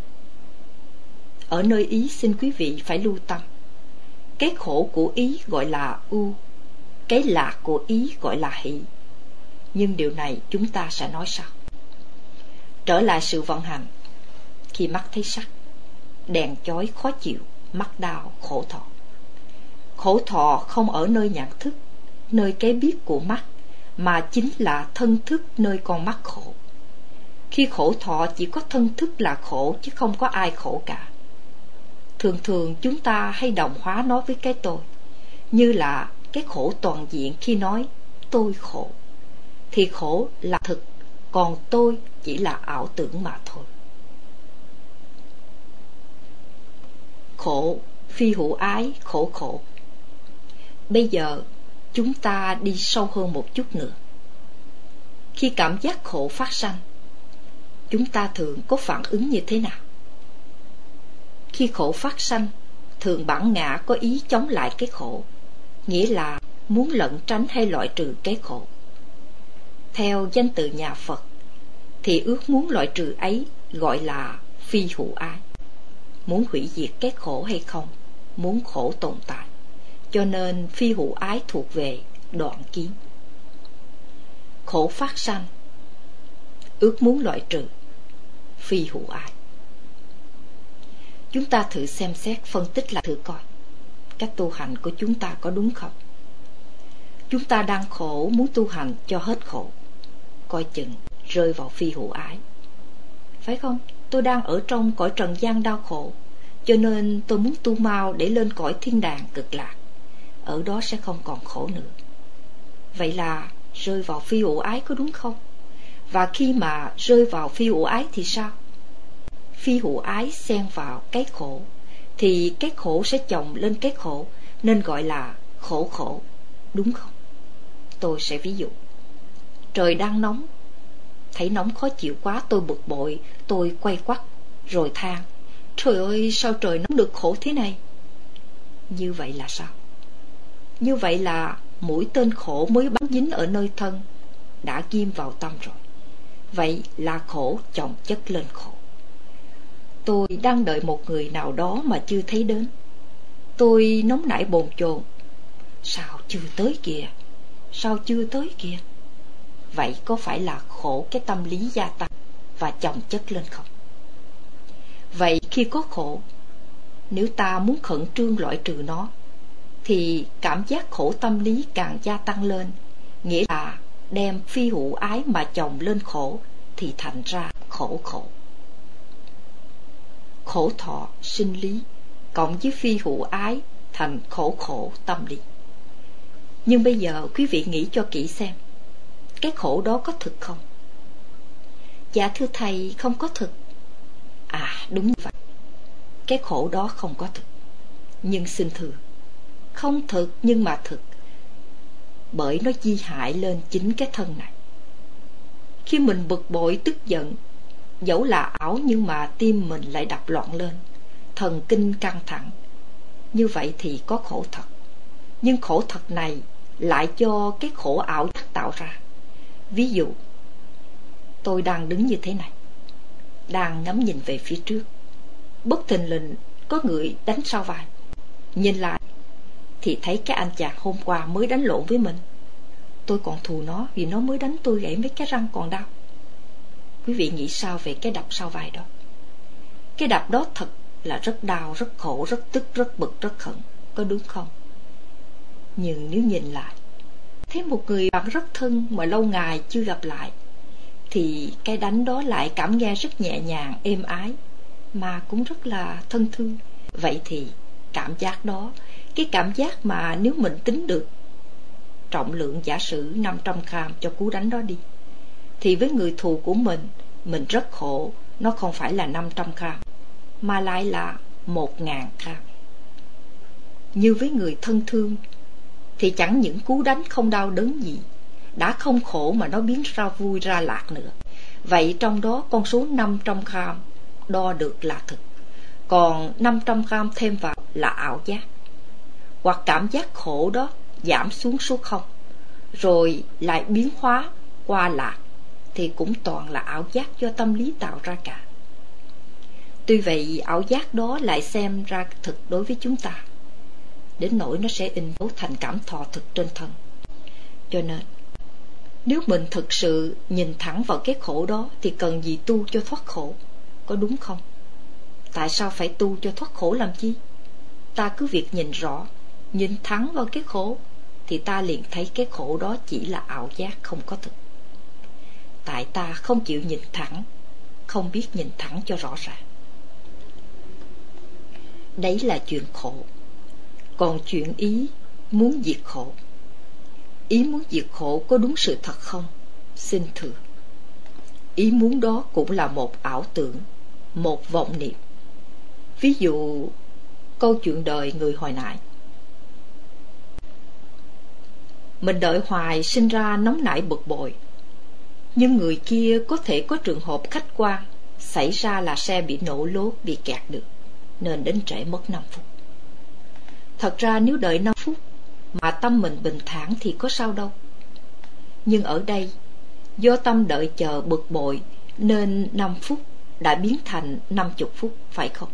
Ở nơi ý xin quý vị phải lưu tâm. Cái khổ của ý gọi là ưu, cái lạc của ý gọi là hỷ. Nhưng điều này chúng ta sẽ nói sau. Trở lại sự vận hành. Khi mắt thấy sắc, đèn chói khó chịu, mắt đau khổ thọ. Khổ thọ không ở nơi nhận thức, nơi cái biết của mắt, mà chính là thân thức nơi con mắt khổ. Khi khổ thọ chỉ có thân thức là khổ, chứ không có ai khổ cả. Thường thường chúng ta hay đồng hóa nó với cái tôi, như là cái khổ toàn diện. Khi nói tôi khổ thì khổ là thực, còn tôi chỉ là ảo tưởng mà thôi. Khổ phi hữu ái, khổ khổ. Bây giờ chúng ta đi sâu hơn một chút nữa. Khi cảm giác khổ phát sanh, chúng ta thường có phản ứng như thế nào? Khi khổ phát sanh, thường bản ngã có ý chống lại cái khổ, nghĩa là muốn lẩn tránh hay loại trừ cái khổ. Theo danh từ nhà Phật thì ước muốn loại trừ ấy gọi là phi hữu ái. Muốn hủy diệt cái khổ hay không, muốn khổ tồn tại, cho nên phi hữu ái thuộc về đoạn kiến. Khổ phát sanh, ước muốn loại trừ, phi hữu ái. Chúng ta thử xem xét phân tích lại thử coi cách tu hành của chúng ta có đúng không. Chúng ta đang khổ, muốn tu hành cho hết khổ, coi chừng rơi vào phi hữu ái, phải không? Tôi đang ở trong cõi trần gian đau khổ, cho nên tôi muốn tu mau để lên cõi thiên đàng cực lạc, ở đó sẽ không còn khổ nữa. Vậy là rơi vào phi hữu ái, có đúng không? Và khi mà rơi vào phi hữu ái thì sao? Phi hữu ái xen vào cái khổ, thì cái khổ sẽ chồng lên cái khổ, nên gọi là khổ khổ, đúng không? Tôi sẽ ví dụ. Trời đang nóng, thấy nóng khó chịu quá, tôi bực bội, tôi quay quắt rồi than: trời ơi, sao trời nóng được khổ thế này? Như vậy là sao? Như vậy là mũi tên khổ mới bắn dính ở nơi thân, đã ghim vào tâm rồi. Vậy là khổ chồng chất lên khổ. Tôi đang đợi một người nào đó mà chưa thấy đến, tôi nóng nảy bồn chồn: sao chưa tới kìa, sao chưa tới kìa? Vậy có phải là khổ cái tâm lý gia tăng và chồng chất lên không? Vậy khi có khổ, nếu ta muốn khẩn trương loại trừ nó, thì cảm giác khổ tâm lý càng gia tăng lên, nghĩa là đem phi hữu ái mà chồng lên khổ, thì thành ra khổ khổ. Khổ thọ sinh lý cộng với phi hữu ái thành khổ khổ tâm lý. Nhưng bây giờ quý vị nghĩ cho kỹ xem, cái khổ đó có thực không? Dạ thưa thầy, không có thực. À đúng vậy, cái khổ đó không có thực. Nhưng xin thưa, không thực nhưng mà thực, bởi nó di hại lên chính cái thân này. Khi mình bực bội tức giận, dẫu là ảo nhưng mà tim mình lại đập loạn lên, thần kinh căng thẳng, như vậy thì có khổ thật. Nhưng khổ thật này lại do cái khổ ảo giác tạo ra. Ví dụ, tôi đang đứng như thế này, đang ngắm nhìn về phía trước, bất thình lình có người đánh sau vai. Nhìn lại thì thấy cái anh chàng hôm qua mới đánh lộn với mình. Tôi còn thù nó vì nó mới đánh tôi gãy mấy cái răng còn đau. Quý vị nghĩ sao về cái đập sau vai đó? Cái đập đó thật là rất đau, rất khổ, rất tức, rất bực, rất hận, có đúng không? Nhưng nếu nhìn lại, thấy một người bạn rất thân mà lâu ngày chưa gặp lại, thì cái đánh đó lại cảm nghe rất nhẹ nhàng, êm ái, mà cũng rất là thân thương. Vậy thì cảm giác đó, cái cảm giác mà nếu mình tính được trọng lượng giả sử 500 gram cho cú đánh đó đi, thì với người thù của mình rất khổ, nó không phải là 500 gram, mà lại là 1000 gram. Như với người thân thương, thì chẳng những cú đánh không đau đớn gì, đã không khổ mà nó biến ra vui ra lạc nữa. Vậy trong đó con số 500 gram đo được là thực, còn 500 gram thêm vào là ảo giác. Hoặc cảm giác khổ đó giảm xuống số 0, rồi lại biến hóa qua lạc, thì cũng toàn là ảo giác do tâm lý tạo ra cả. Tuy vậy ảo giác đó lại xem ra thực đối với chúng ta, đến nỗi nó sẽ in dấu thành cảm thọ thực trên thân. Cho nên nếu mình thực sự nhìn thẳng vào cái khổ đó, thì cần gì tu cho thoát khổ, có đúng không? Tại sao phải tu cho thoát khổ làm chi? Ta cứ việc nhìn rõ, nhìn thẳng vào cái khổ thì ta liền thấy cái khổ đó chỉ là ảo giác, không có thực. Tại ta không chịu nhìn thẳng, không biết nhìn thẳng cho rõ ràng. Đấy là chuyện khổ. Còn chuyện ý muốn diệt khổ, ý muốn diệt khổ có đúng sự thật không? Xin thưa, ý muốn đó cũng là một ảo tưởng, một vọng niệm. Ví dụ câu chuyện đời người hồi nãy. Mình đợi hoài sinh ra nóng nảy bực bội, nhưng người kia có thể có trường hợp khách quan, xảy ra là xe bị nổ lốp, bị kẹt được, nên đến trễ mất 5 phút. Thật ra nếu đợi 5 phút mà tâm mình bình thản thì có sao đâu. Nhưng ở đây, do tâm đợi chờ bực bội nên 5 phút đã biến thành 50 phút, phải không?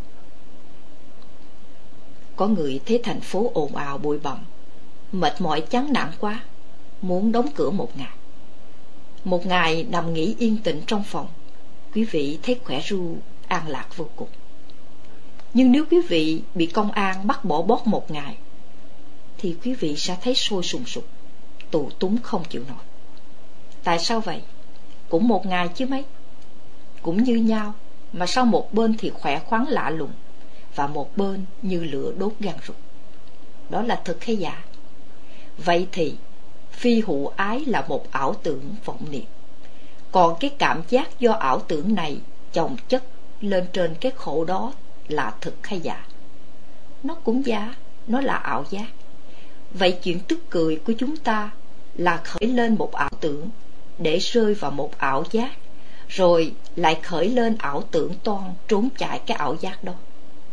Có người thấy thành phố ồn ào bụi bặm, mệt mỏi chán nản quá, muốn đóng cửa một ngày. Một ngày nằm nghỉ yên tĩnh trong phòng, quý vị thấy khỏe ru, an lạc vô cùng. Nhưng nếu quý vị bị công an bắt bỏ bót một ngày, thì quý vị sẽ thấy sôi sùng sục, tù túng không chịu nổi. Tại sao vậy? Cũng một ngày chứ mấy. Cũng như nhau, mà sao một bên thì khỏe khoắn lạ lùng, và một bên như lửa đốt gan ruột. Đó là thực hay giả? Vậy thì phi hữu ái là một ảo tưởng vọng niệm. Còn cái cảm giác do ảo tưởng này chồng chất lên trên cái khổ đó là thực hay giả? Nó cũng giả, nó là ảo giác. Vậy chuyện tức cười của chúng ta là khởi lên một ảo tưởng để rơi vào một ảo giác, rồi lại khởi lên ảo tưởng toan trốn chạy cái ảo giác đó.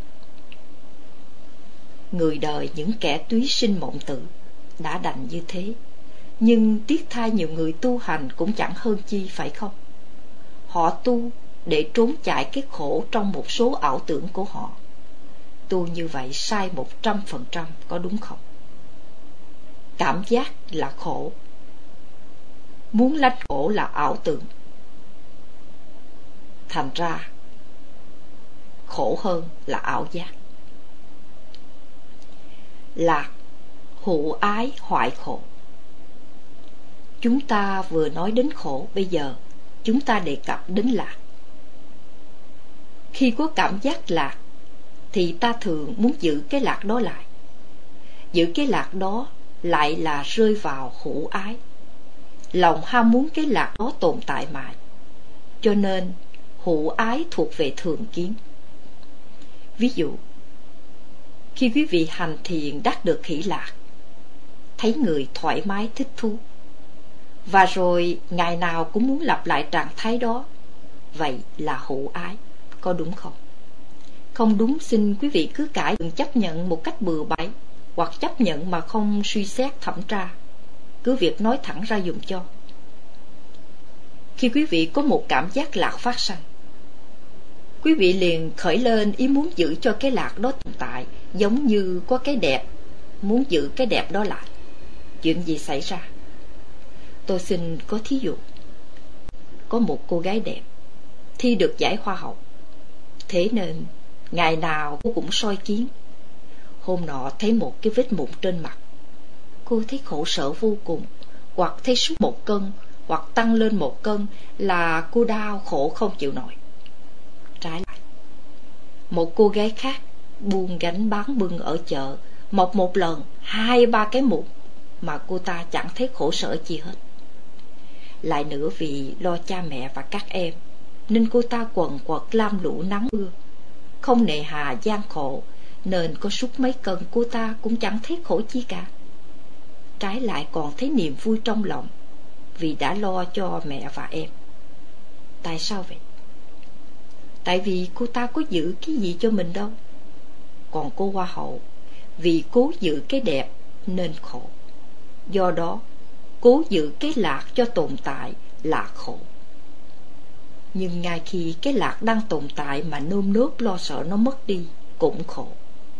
Người đời những kẻ túy sinh mộng tử đã đành như thế, nhưng tiếc thay nhiều người tu hành cũng chẳng hơn chi, phải không? Họ tu để trốn chạy cái khổ trong một số ảo tưởng của họ. Tu như vậy sai 100%, có đúng không? Cảm giác là khổ, muốn lách khổ là ảo tưởng. Thành ra khổ hơn là ảo giác. Lạc, hữu ái, hoại khổ. Chúng ta vừa nói đến khổ, bây giờ chúng ta đề cập đến lạc. Khi có cảm giác lạc thì ta thường muốn giữ cái lạc đó lại. Giữ cái lạc đó lại là rơi vào hữu ái. Lòng ham muốn cái lạc đó tồn tại mãi, cho nên hữu ái thuộc về thường kiến. Ví dụ, khi quý vị hành thiền đắc được hỷ lạc, thấy người thoải mái thích thú, và rồi ngày nào cũng muốn lặp lại trạng thái đó, vậy là hữu ái, có đúng không? Không đúng xin quý vị cứ cãi, đừng chấp nhận một cách bừa bãi, hoặc chấp nhận mà không suy xét thẩm tra, cứ việc nói thẳng ra dùm cho. Khi quý vị có một cảm giác lạc phát sanh, quý vị liền khởi lên ý muốn giữ cho cái lạc đó tồn tại, giống như có cái đẹp, muốn giữ cái đẹp đó lại. Chuyện gì xảy ra? Tôi xin có thí dụ. Có một cô gái đẹp, thi được giải hoa hậu, thế nên ngày nào cô cũng soi kiến. Hôm nọ thấy một cái vết mụn trên mặt, cô thấy khổ sở vô cùng, hoặc thấy sút 1 cân, hoặc tăng lên 1 cân là cô đau khổ không chịu nổi. Trái lại, một cô gái khác buôn gánh bán bưng ở chợ, mọc một lần 2-3 cái mụn mà cô ta chẳng thấy khổ sở chi hết. Lại nữa, vì lo cha mẹ và các em nên cô ta quần quật lam lũ nắng mưa, không nề hà gian khổ, nên có sút mấy cân cô ta cũng chẳng thấy khổ chi cả. Trái lại còn thấy niềm vui trong lòng, vì đã lo cho mẹ và em. Tại sao vậy? Tại vì cô ta có giữ cái gì cho mình đâu. Còn cô hoa hậu, vì cố giữ cái đẹp nên khổ. Do đó, cố giữ cái lạc cho tồn tại là khổ. Nhưng ngay khi cái lạc đang tồn tại mà nơm nớp lo sợ nó mất đi, cũng khổ.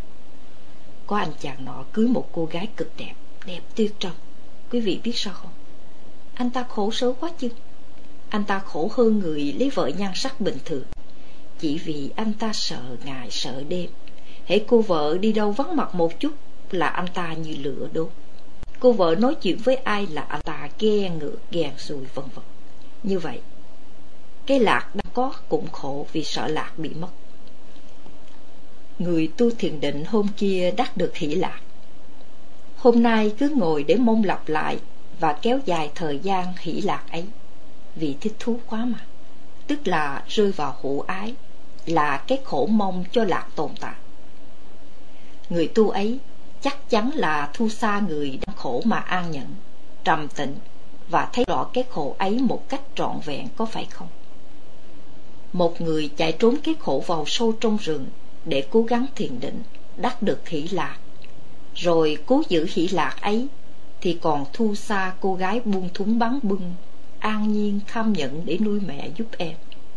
Có anh chàng nọ cưới một cô gái cực đẹp, đẹp tuyệt trần. Quý vị biết sao không? Anh ta khổ sở quá chứ. Anh ta khổ hơn người lấy vợ nhan sắc bình thường, chỉ vì anh ta sợ ngày sợ đêm. Hễ cô vợ đi đâu vắng mặt một chút là anh ta như lửa đốt. Cô vợ nói chuyện với ai là anh ta ghen ngược ghen xuôi vân vân. Như vậy, cái lạc đang có cũng khổ vì sợ lạc bị mất. Người tu thiền định hôm kia đắc được hỷ lạc, hôm nay cứ ngồi để mong lặp lại và kéo dài thời gian hỷ lạc ấy, vì thích thú quá mà. Tức là rơi vào hữu ái, là cái khổ mong cho lạc tồn tại. Người tu ấy chắc chắn là thu xa người đang khổ mà an nhẫn, trầm tĩnh và thấy rõ cái khổ ấy một cách trọn vẹn, có phải không? Một người chạy trốn cái khổ vào sâu trong rừng để cố gắng thiền định, đắc được hỷ lạc, rồi cố giữ hỷ lạc ấy, thì còn thu xa cô gái buông thúng bắn bưng, an nhiên kham nhẫn để nuôi mẹ giúp em.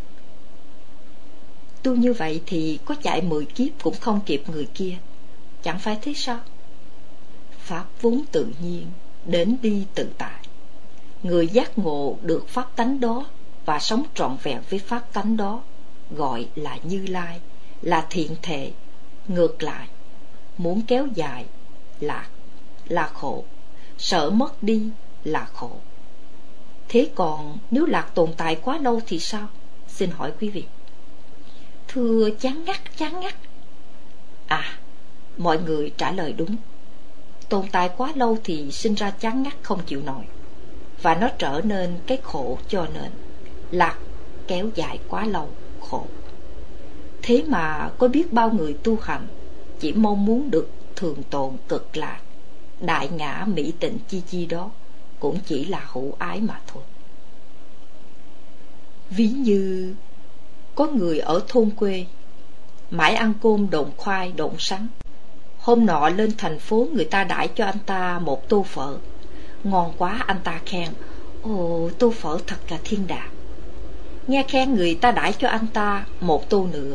Tu như vậy thì có chạy 10 kiếp cũng không kịp người kia, chẳng phải thế sao? Pháp vốn tự nhiên, đến đi tự tại. Người giác ngộ được pháp tánh đó và sống trọn vẹn với pháp tánh đó gọi là Như Lai, là thiện thể. Ngược lại, muốn kéo dài lạc là khổ, sợ mất đi là khổ. Thế còn nếu lạc tồn tại quá lâu thì sao? Xin hỏi quý vị. Thưa, chán ngắt. Mọi người trả lời đúng. Tồn tại quá lâu thì sinh ra chán ngắt không chịu nổi, và nó trở nên cái khổ, cho nên lạc kéo dài quá lâu khổ. Thế mà có biết bao người tu hành chỉ mong muốn được thường tồn cực lạc, đại ngã mỹ tịnh chi đó, cũng chỉ là hữu ái mà thôi. Ví như có người ở thôn quê mãi ăn cơm độn khoai độn sắn. Hôm nọ lên thành phố, người ta đãi cho anh ta một tô phở. Ngon quá, anh ta khen: ồ, tô phở thật là thiên đàng. Nghe khen, người ta đãi cho anh ta một tô nữa,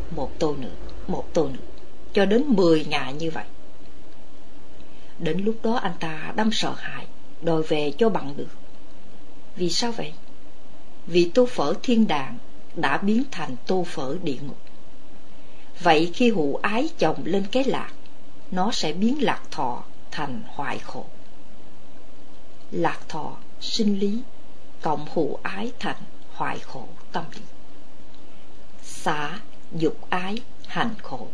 cho đến 10 ngày như vậy. Đến lúc đó anh ta đâm sợ hãi, đòi về cho bằng được. Vì sao vậy? Vì tô phở thiên đàng đã biến thành tô phở địa ngục. Vậy khi hữu ái chồng lên cái lạc, nó sẽ biến lạc thọ thành hoại khổ. Lạc thọ sinh lý cộng hữu ái thành hoại khổ tâm lý. Xả dục ái hành khổ.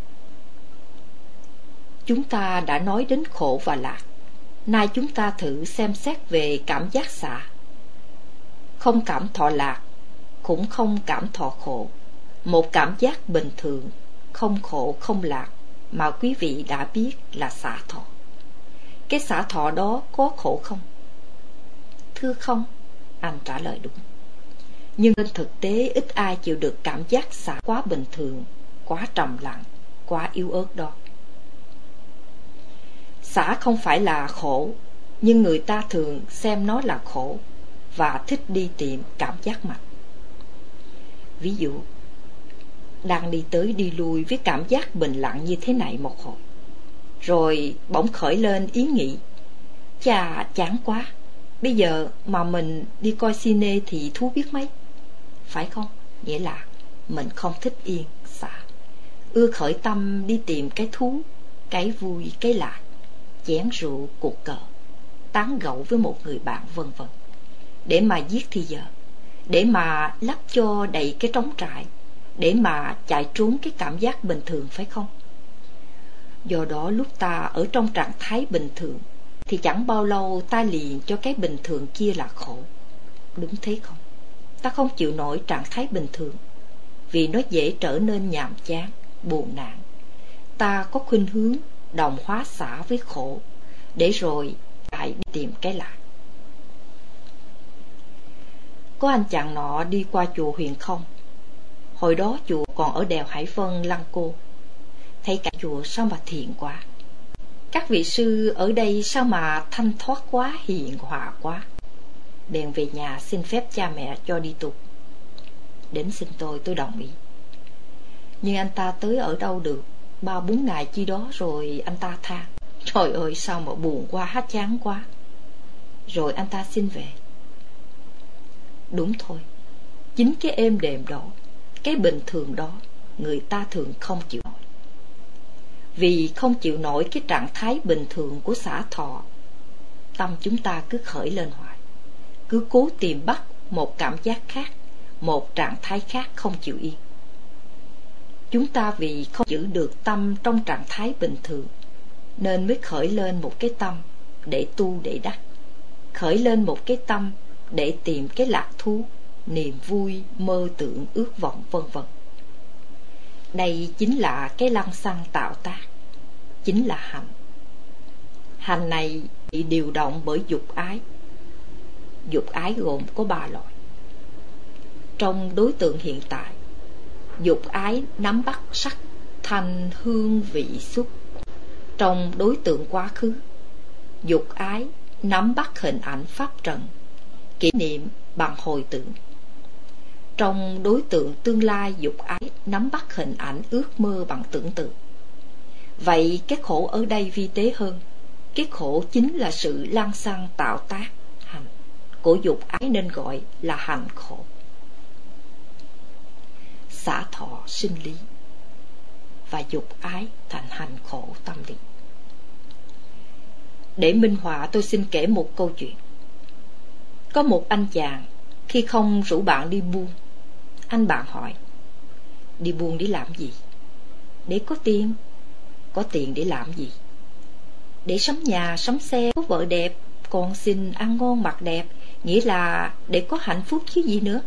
Chúng ta đã nói đến khổ và lạc. Nay chúng ta thử xem xét về cảm giác xả. Không cảm thọ lạc, cũng không cảm thọ khổ. Một cảm giác bình thường, không khổ không lạc, mà quý vị đã biết là xả thọ. Cái xả thọ đó có khổ không? Thưa không, anh trả lời đúng. Nhưng trên thực tế ít ai chịu được cảm giác xả quá bình thường, quá trầm lặng, quá yếu ớt đó. Xả không phải là khổ, nhưng người ta thường xem nó là khổ và thích đi tìm cảm giác mạnh. Ví dụ, đang đi tới đi lui với cảm giác bình lặng như thế này một hồi, rồi bỗng khởi lên ý nghĩ: chà, chán quá, bây giờ mà mình đi coi cine thì thú biết mấy. Phải không? Nghĩa là mình không thích yên, xả, ưa khởi tâm đi tìm cái thú, cái vui, cái lạ, chén rượu, cuộc cờ, tán gẫu với một người bạn vân vân, để mà giết thì giờ, để mà lấp cho đầy cái trống trải, để mà chạy trốn cái cảm giác bình thường, phải không? Do đó lúc ta ở trong trạng thái bình thường thì chẳng bao lâu ta liền cho cái bình thường kia là khổ. Đúng thế không? Ta không chịu nổi trạng thái bình thường vì nó dễ trở nên nhàm chán, buồn nản. Ta có khuynh hướng đồng hóa xả với khổ, để rồi lại đi tìm cái lạ. Có anh chàng nọ đi qua chùa Huyền Không. Hồi đó chùa còn ở đèo Hải Vân, Lăng Cô. Thấy cả chùa sao mà thiện quá, các vị sư ở đây sao mà thanh thoát quá, hiền hòa quá. Bèn về nhà xin phép cha mẹ cho đi tu. Đến xin tôi đồng ý. Nhưng anh ta tới ở đâu được 3-4 ngày chi đó rồi anh ta than: trời ơi, sao mà buồn quá, chán quá. Rồi anh ta xin về. Đúng thôi, chính cái êm đềm đó, cái bình thường đó, người ta thường không chịu nổi. Vì không chịu nổi cái trạng thái bình thường của xả thọ, tâm chúng ta cứ khởi lên hoài, cứ cố tìm bắt một cảm giác khác, một trạng thái khác không chịu yên. Chúng ta vì không giữ được tâm trong trạng thái bình thường, nên mới khởi lên một cái tâm để tu để đắc, khởi lên một cái tâm để tìm cái lạc thú, niềm vui, mơ tưởng, ước vọng vân vân. Đây chính là cái lăng xăng tạo tác, chính là hành. Hành này bị điều động bởi dục ái. Dục ái gồm có 3 loại. Trong đối tượng hiện tại, dục ái nắm bắt sắc, thanh, hương, vị, xúc. Trong đối tượng quá khứ, dục ái nắm bắt hình ảnh pháp trận, kỷ niệm bằng hồi tưởng. Trong đối tượng tương lai, dục ái nắm bắt hình ảnh ước mơ bằng tưởng tượng. Vậy cái khổ ở đây vi tế hơn. Cái khổ chính là sự lăng xăng tạo tác hành của dục ái, nên gọi là hành khổ. Xả thọ sinh lý và dục ái thành hành khổ tâm lý. Để minh họa, tôi xin kể một câu chuyện. Có một anh chàng, khi không rủ bạn đi buôn, anh bạn hỏi: đi buôn để làm gì? Để có tiền. Có tiền để làm gì? Để sắm nhà, sắm xe, có vợ đẹp, con xinh, ăn ngon, mặc đẹp, nghĩa là để có hạnh phúc chứ gì nữa.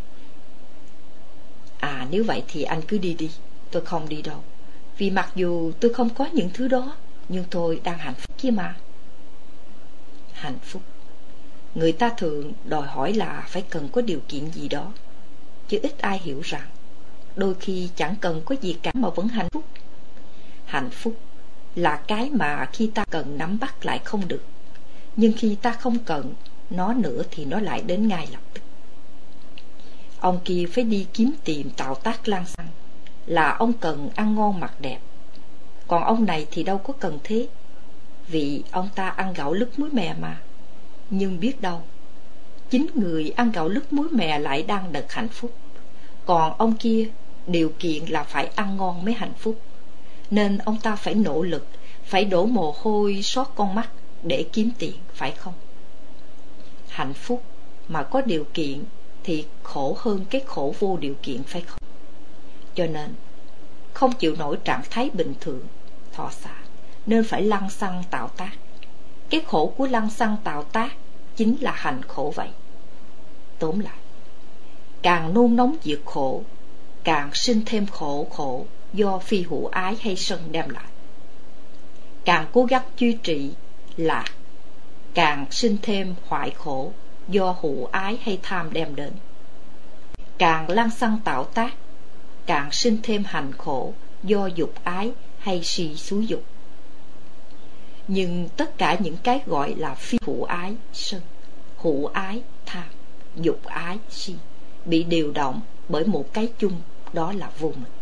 À, nếu vậy thì anh cứ đi đi, tôi không đi đâu. Vì mặc dù tôi không có những thứ đó, nhưng tôi đang hạnh phúc kia mà. Hạnh phúc, người ta thường đòi hỏi là phải cần có điều kiện gì đó, chứ ít ai hiểu rằng đôi khi chẳng cần có gì cả mà vẫn hạnh phúc. Hạnh phúc là cái mà khi ta cần nắm bắt lại không được, nhưng khi ta không cần nó nữa thì nó lại đến ngay lập tức. Ông kia phải đi kiếm tìm tạo tác lăng xăng, là ông cần ăn ngon mặc đẹp. Còn ông này thì đâu có cần thế, vì ông ta ăn gạo lứt muối mè mà. Nhưng biết đâu, chính người ăn gạo lứt muối mè lại đang đợt hạnh phúc. Còn ông kia điều kiện là phải ăn ngon mới hạnh phúc, nên ông ta phải nỗ lực, phải đổ mồ hôi xót con mắt để kiếm tiền, phải không? Hạnh phúc mà có điều kiện thì khổ hơn cái khổ vô điều kiện, phải không? Cho nên không chịu nổi trạng thái bình thường, thọ xả, nên phải lăng xăng tạo tác. Cái khổ của lăng xăng tạo tác chính là hành khổ vậy. Tóm lại, càng nôn nóng diệt khổ, càng sinh thêm khổ do phi hữu ái hay sân đem lại. Càng cố gắng duy trì lạc, càng sinh thêm hoại khổ do hữu ái hay tham đem đến. Càng lăng xăng tạo tác, càng sinh thêm hành khổ do dục ái hay si xúi dục. Nhưng tất cả những cái gọi là phi hữu ái sân, hữu ái tham, dục ái si bị điều động bởi một cái chung, đó là vô minh.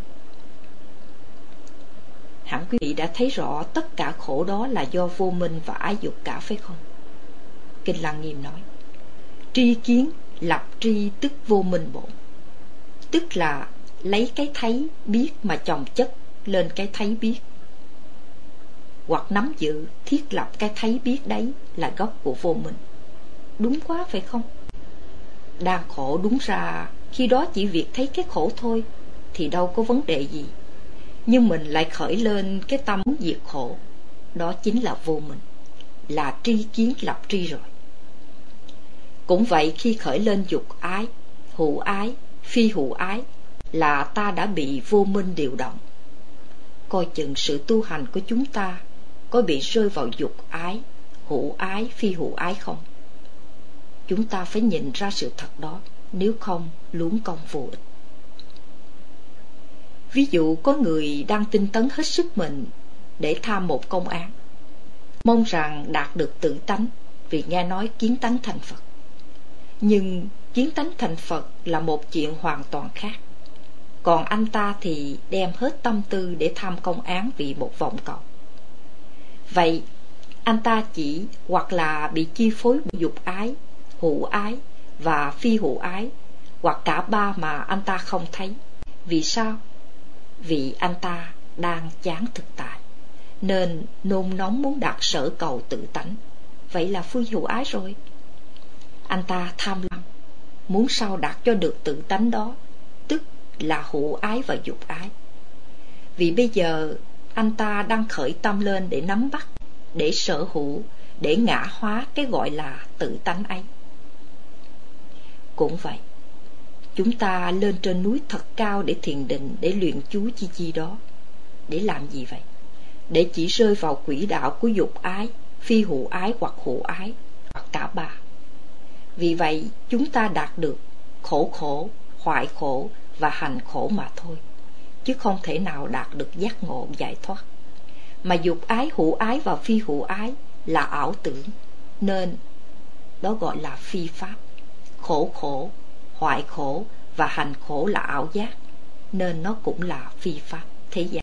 Hẳn quý vị đã thấy rõ tất cả khổ đó là do vô minh và ái dục cả, phải không? Kinh Lăng Nghiêm nói: tri kiến lập tri tức vô minh bổn. Tức là lấy cái thấy biết mà chồng chất lên cái thấy biết, hoặc nắm giữ thiết lập cái thấy biết đấy là gốc của vô minh. Đúng quá phải không? Đang khổ đúng ra khi đó chỉ việc thấy cái khổ thôi thì đâu có vấn đề gì, nhưng mình lại khởi lên cái tâm muốn diệt khổ, đó chính là vô minh, là tri kiến lập tri rồi. Cũng vậy, khi khởi lên dục ái, hữu ái, phi hữu ái, là ta đã bị vô minh điều động. Coi chừng sự tu hành của chúng ta có bị rơi vào dục ái, hữu ái, phi hữu ái không? Chúng ta phải nhìn ra sự thật đó, nếu không luống công vô ích. Ví dụ có người đang tinh tấn hết sức mình để tham một công án, mong rằng đạt được tự tánh vì nghe nói kiến tánh thành Phật. Nhưng kiến tánh thành Phật là một chuyện hoàn toàn khác. Còn anh ta thì đem hết tâm tư để tham công án vì một vọng cầu. Vậy anh ta chỉ hoặc là bị chi phối bởi dục ái, hữu ái và phi hữu ái, hoặc cả ba mà anh ta không thấy. Vì sao? Vì anh ta đang chán thực tại, nên nôn nóng muốn đạt sở cầu tự tánh. Vậy là phi hữu ái rồi. Anh ta tham lam, muốn sao đạt cho được tự tánh đó, tức là hữu ái và dục ái. Vì bây giờ anh ta đang khởi tâm lên để nắm bắt, để sở hữu, để ngã hóa cái gọi là tự tánh ấy. Cũng vậy, chúng ta lên trên núi thật cao để thiền định, để luyện chú chi đó. Để làm gì vậy? Để chỉ rơi vào quỹ đạo của dục ái, phi hữu ái hoặc hữu ái, hoặc cả ba. Vì vậy chúng ta đạt được khổ, hoại khổ và hành khổ mà thôi, chứ không thể nào đạt được giác ngộ giải thoát. Mà dục ái, hữu ái và phi hữu ái là ảo tưởng, nên đó gọi là phi pháp. Khổ, hoại khổ và hành khổ là ảo giác, nên nó cũng là phi pháp thế gian.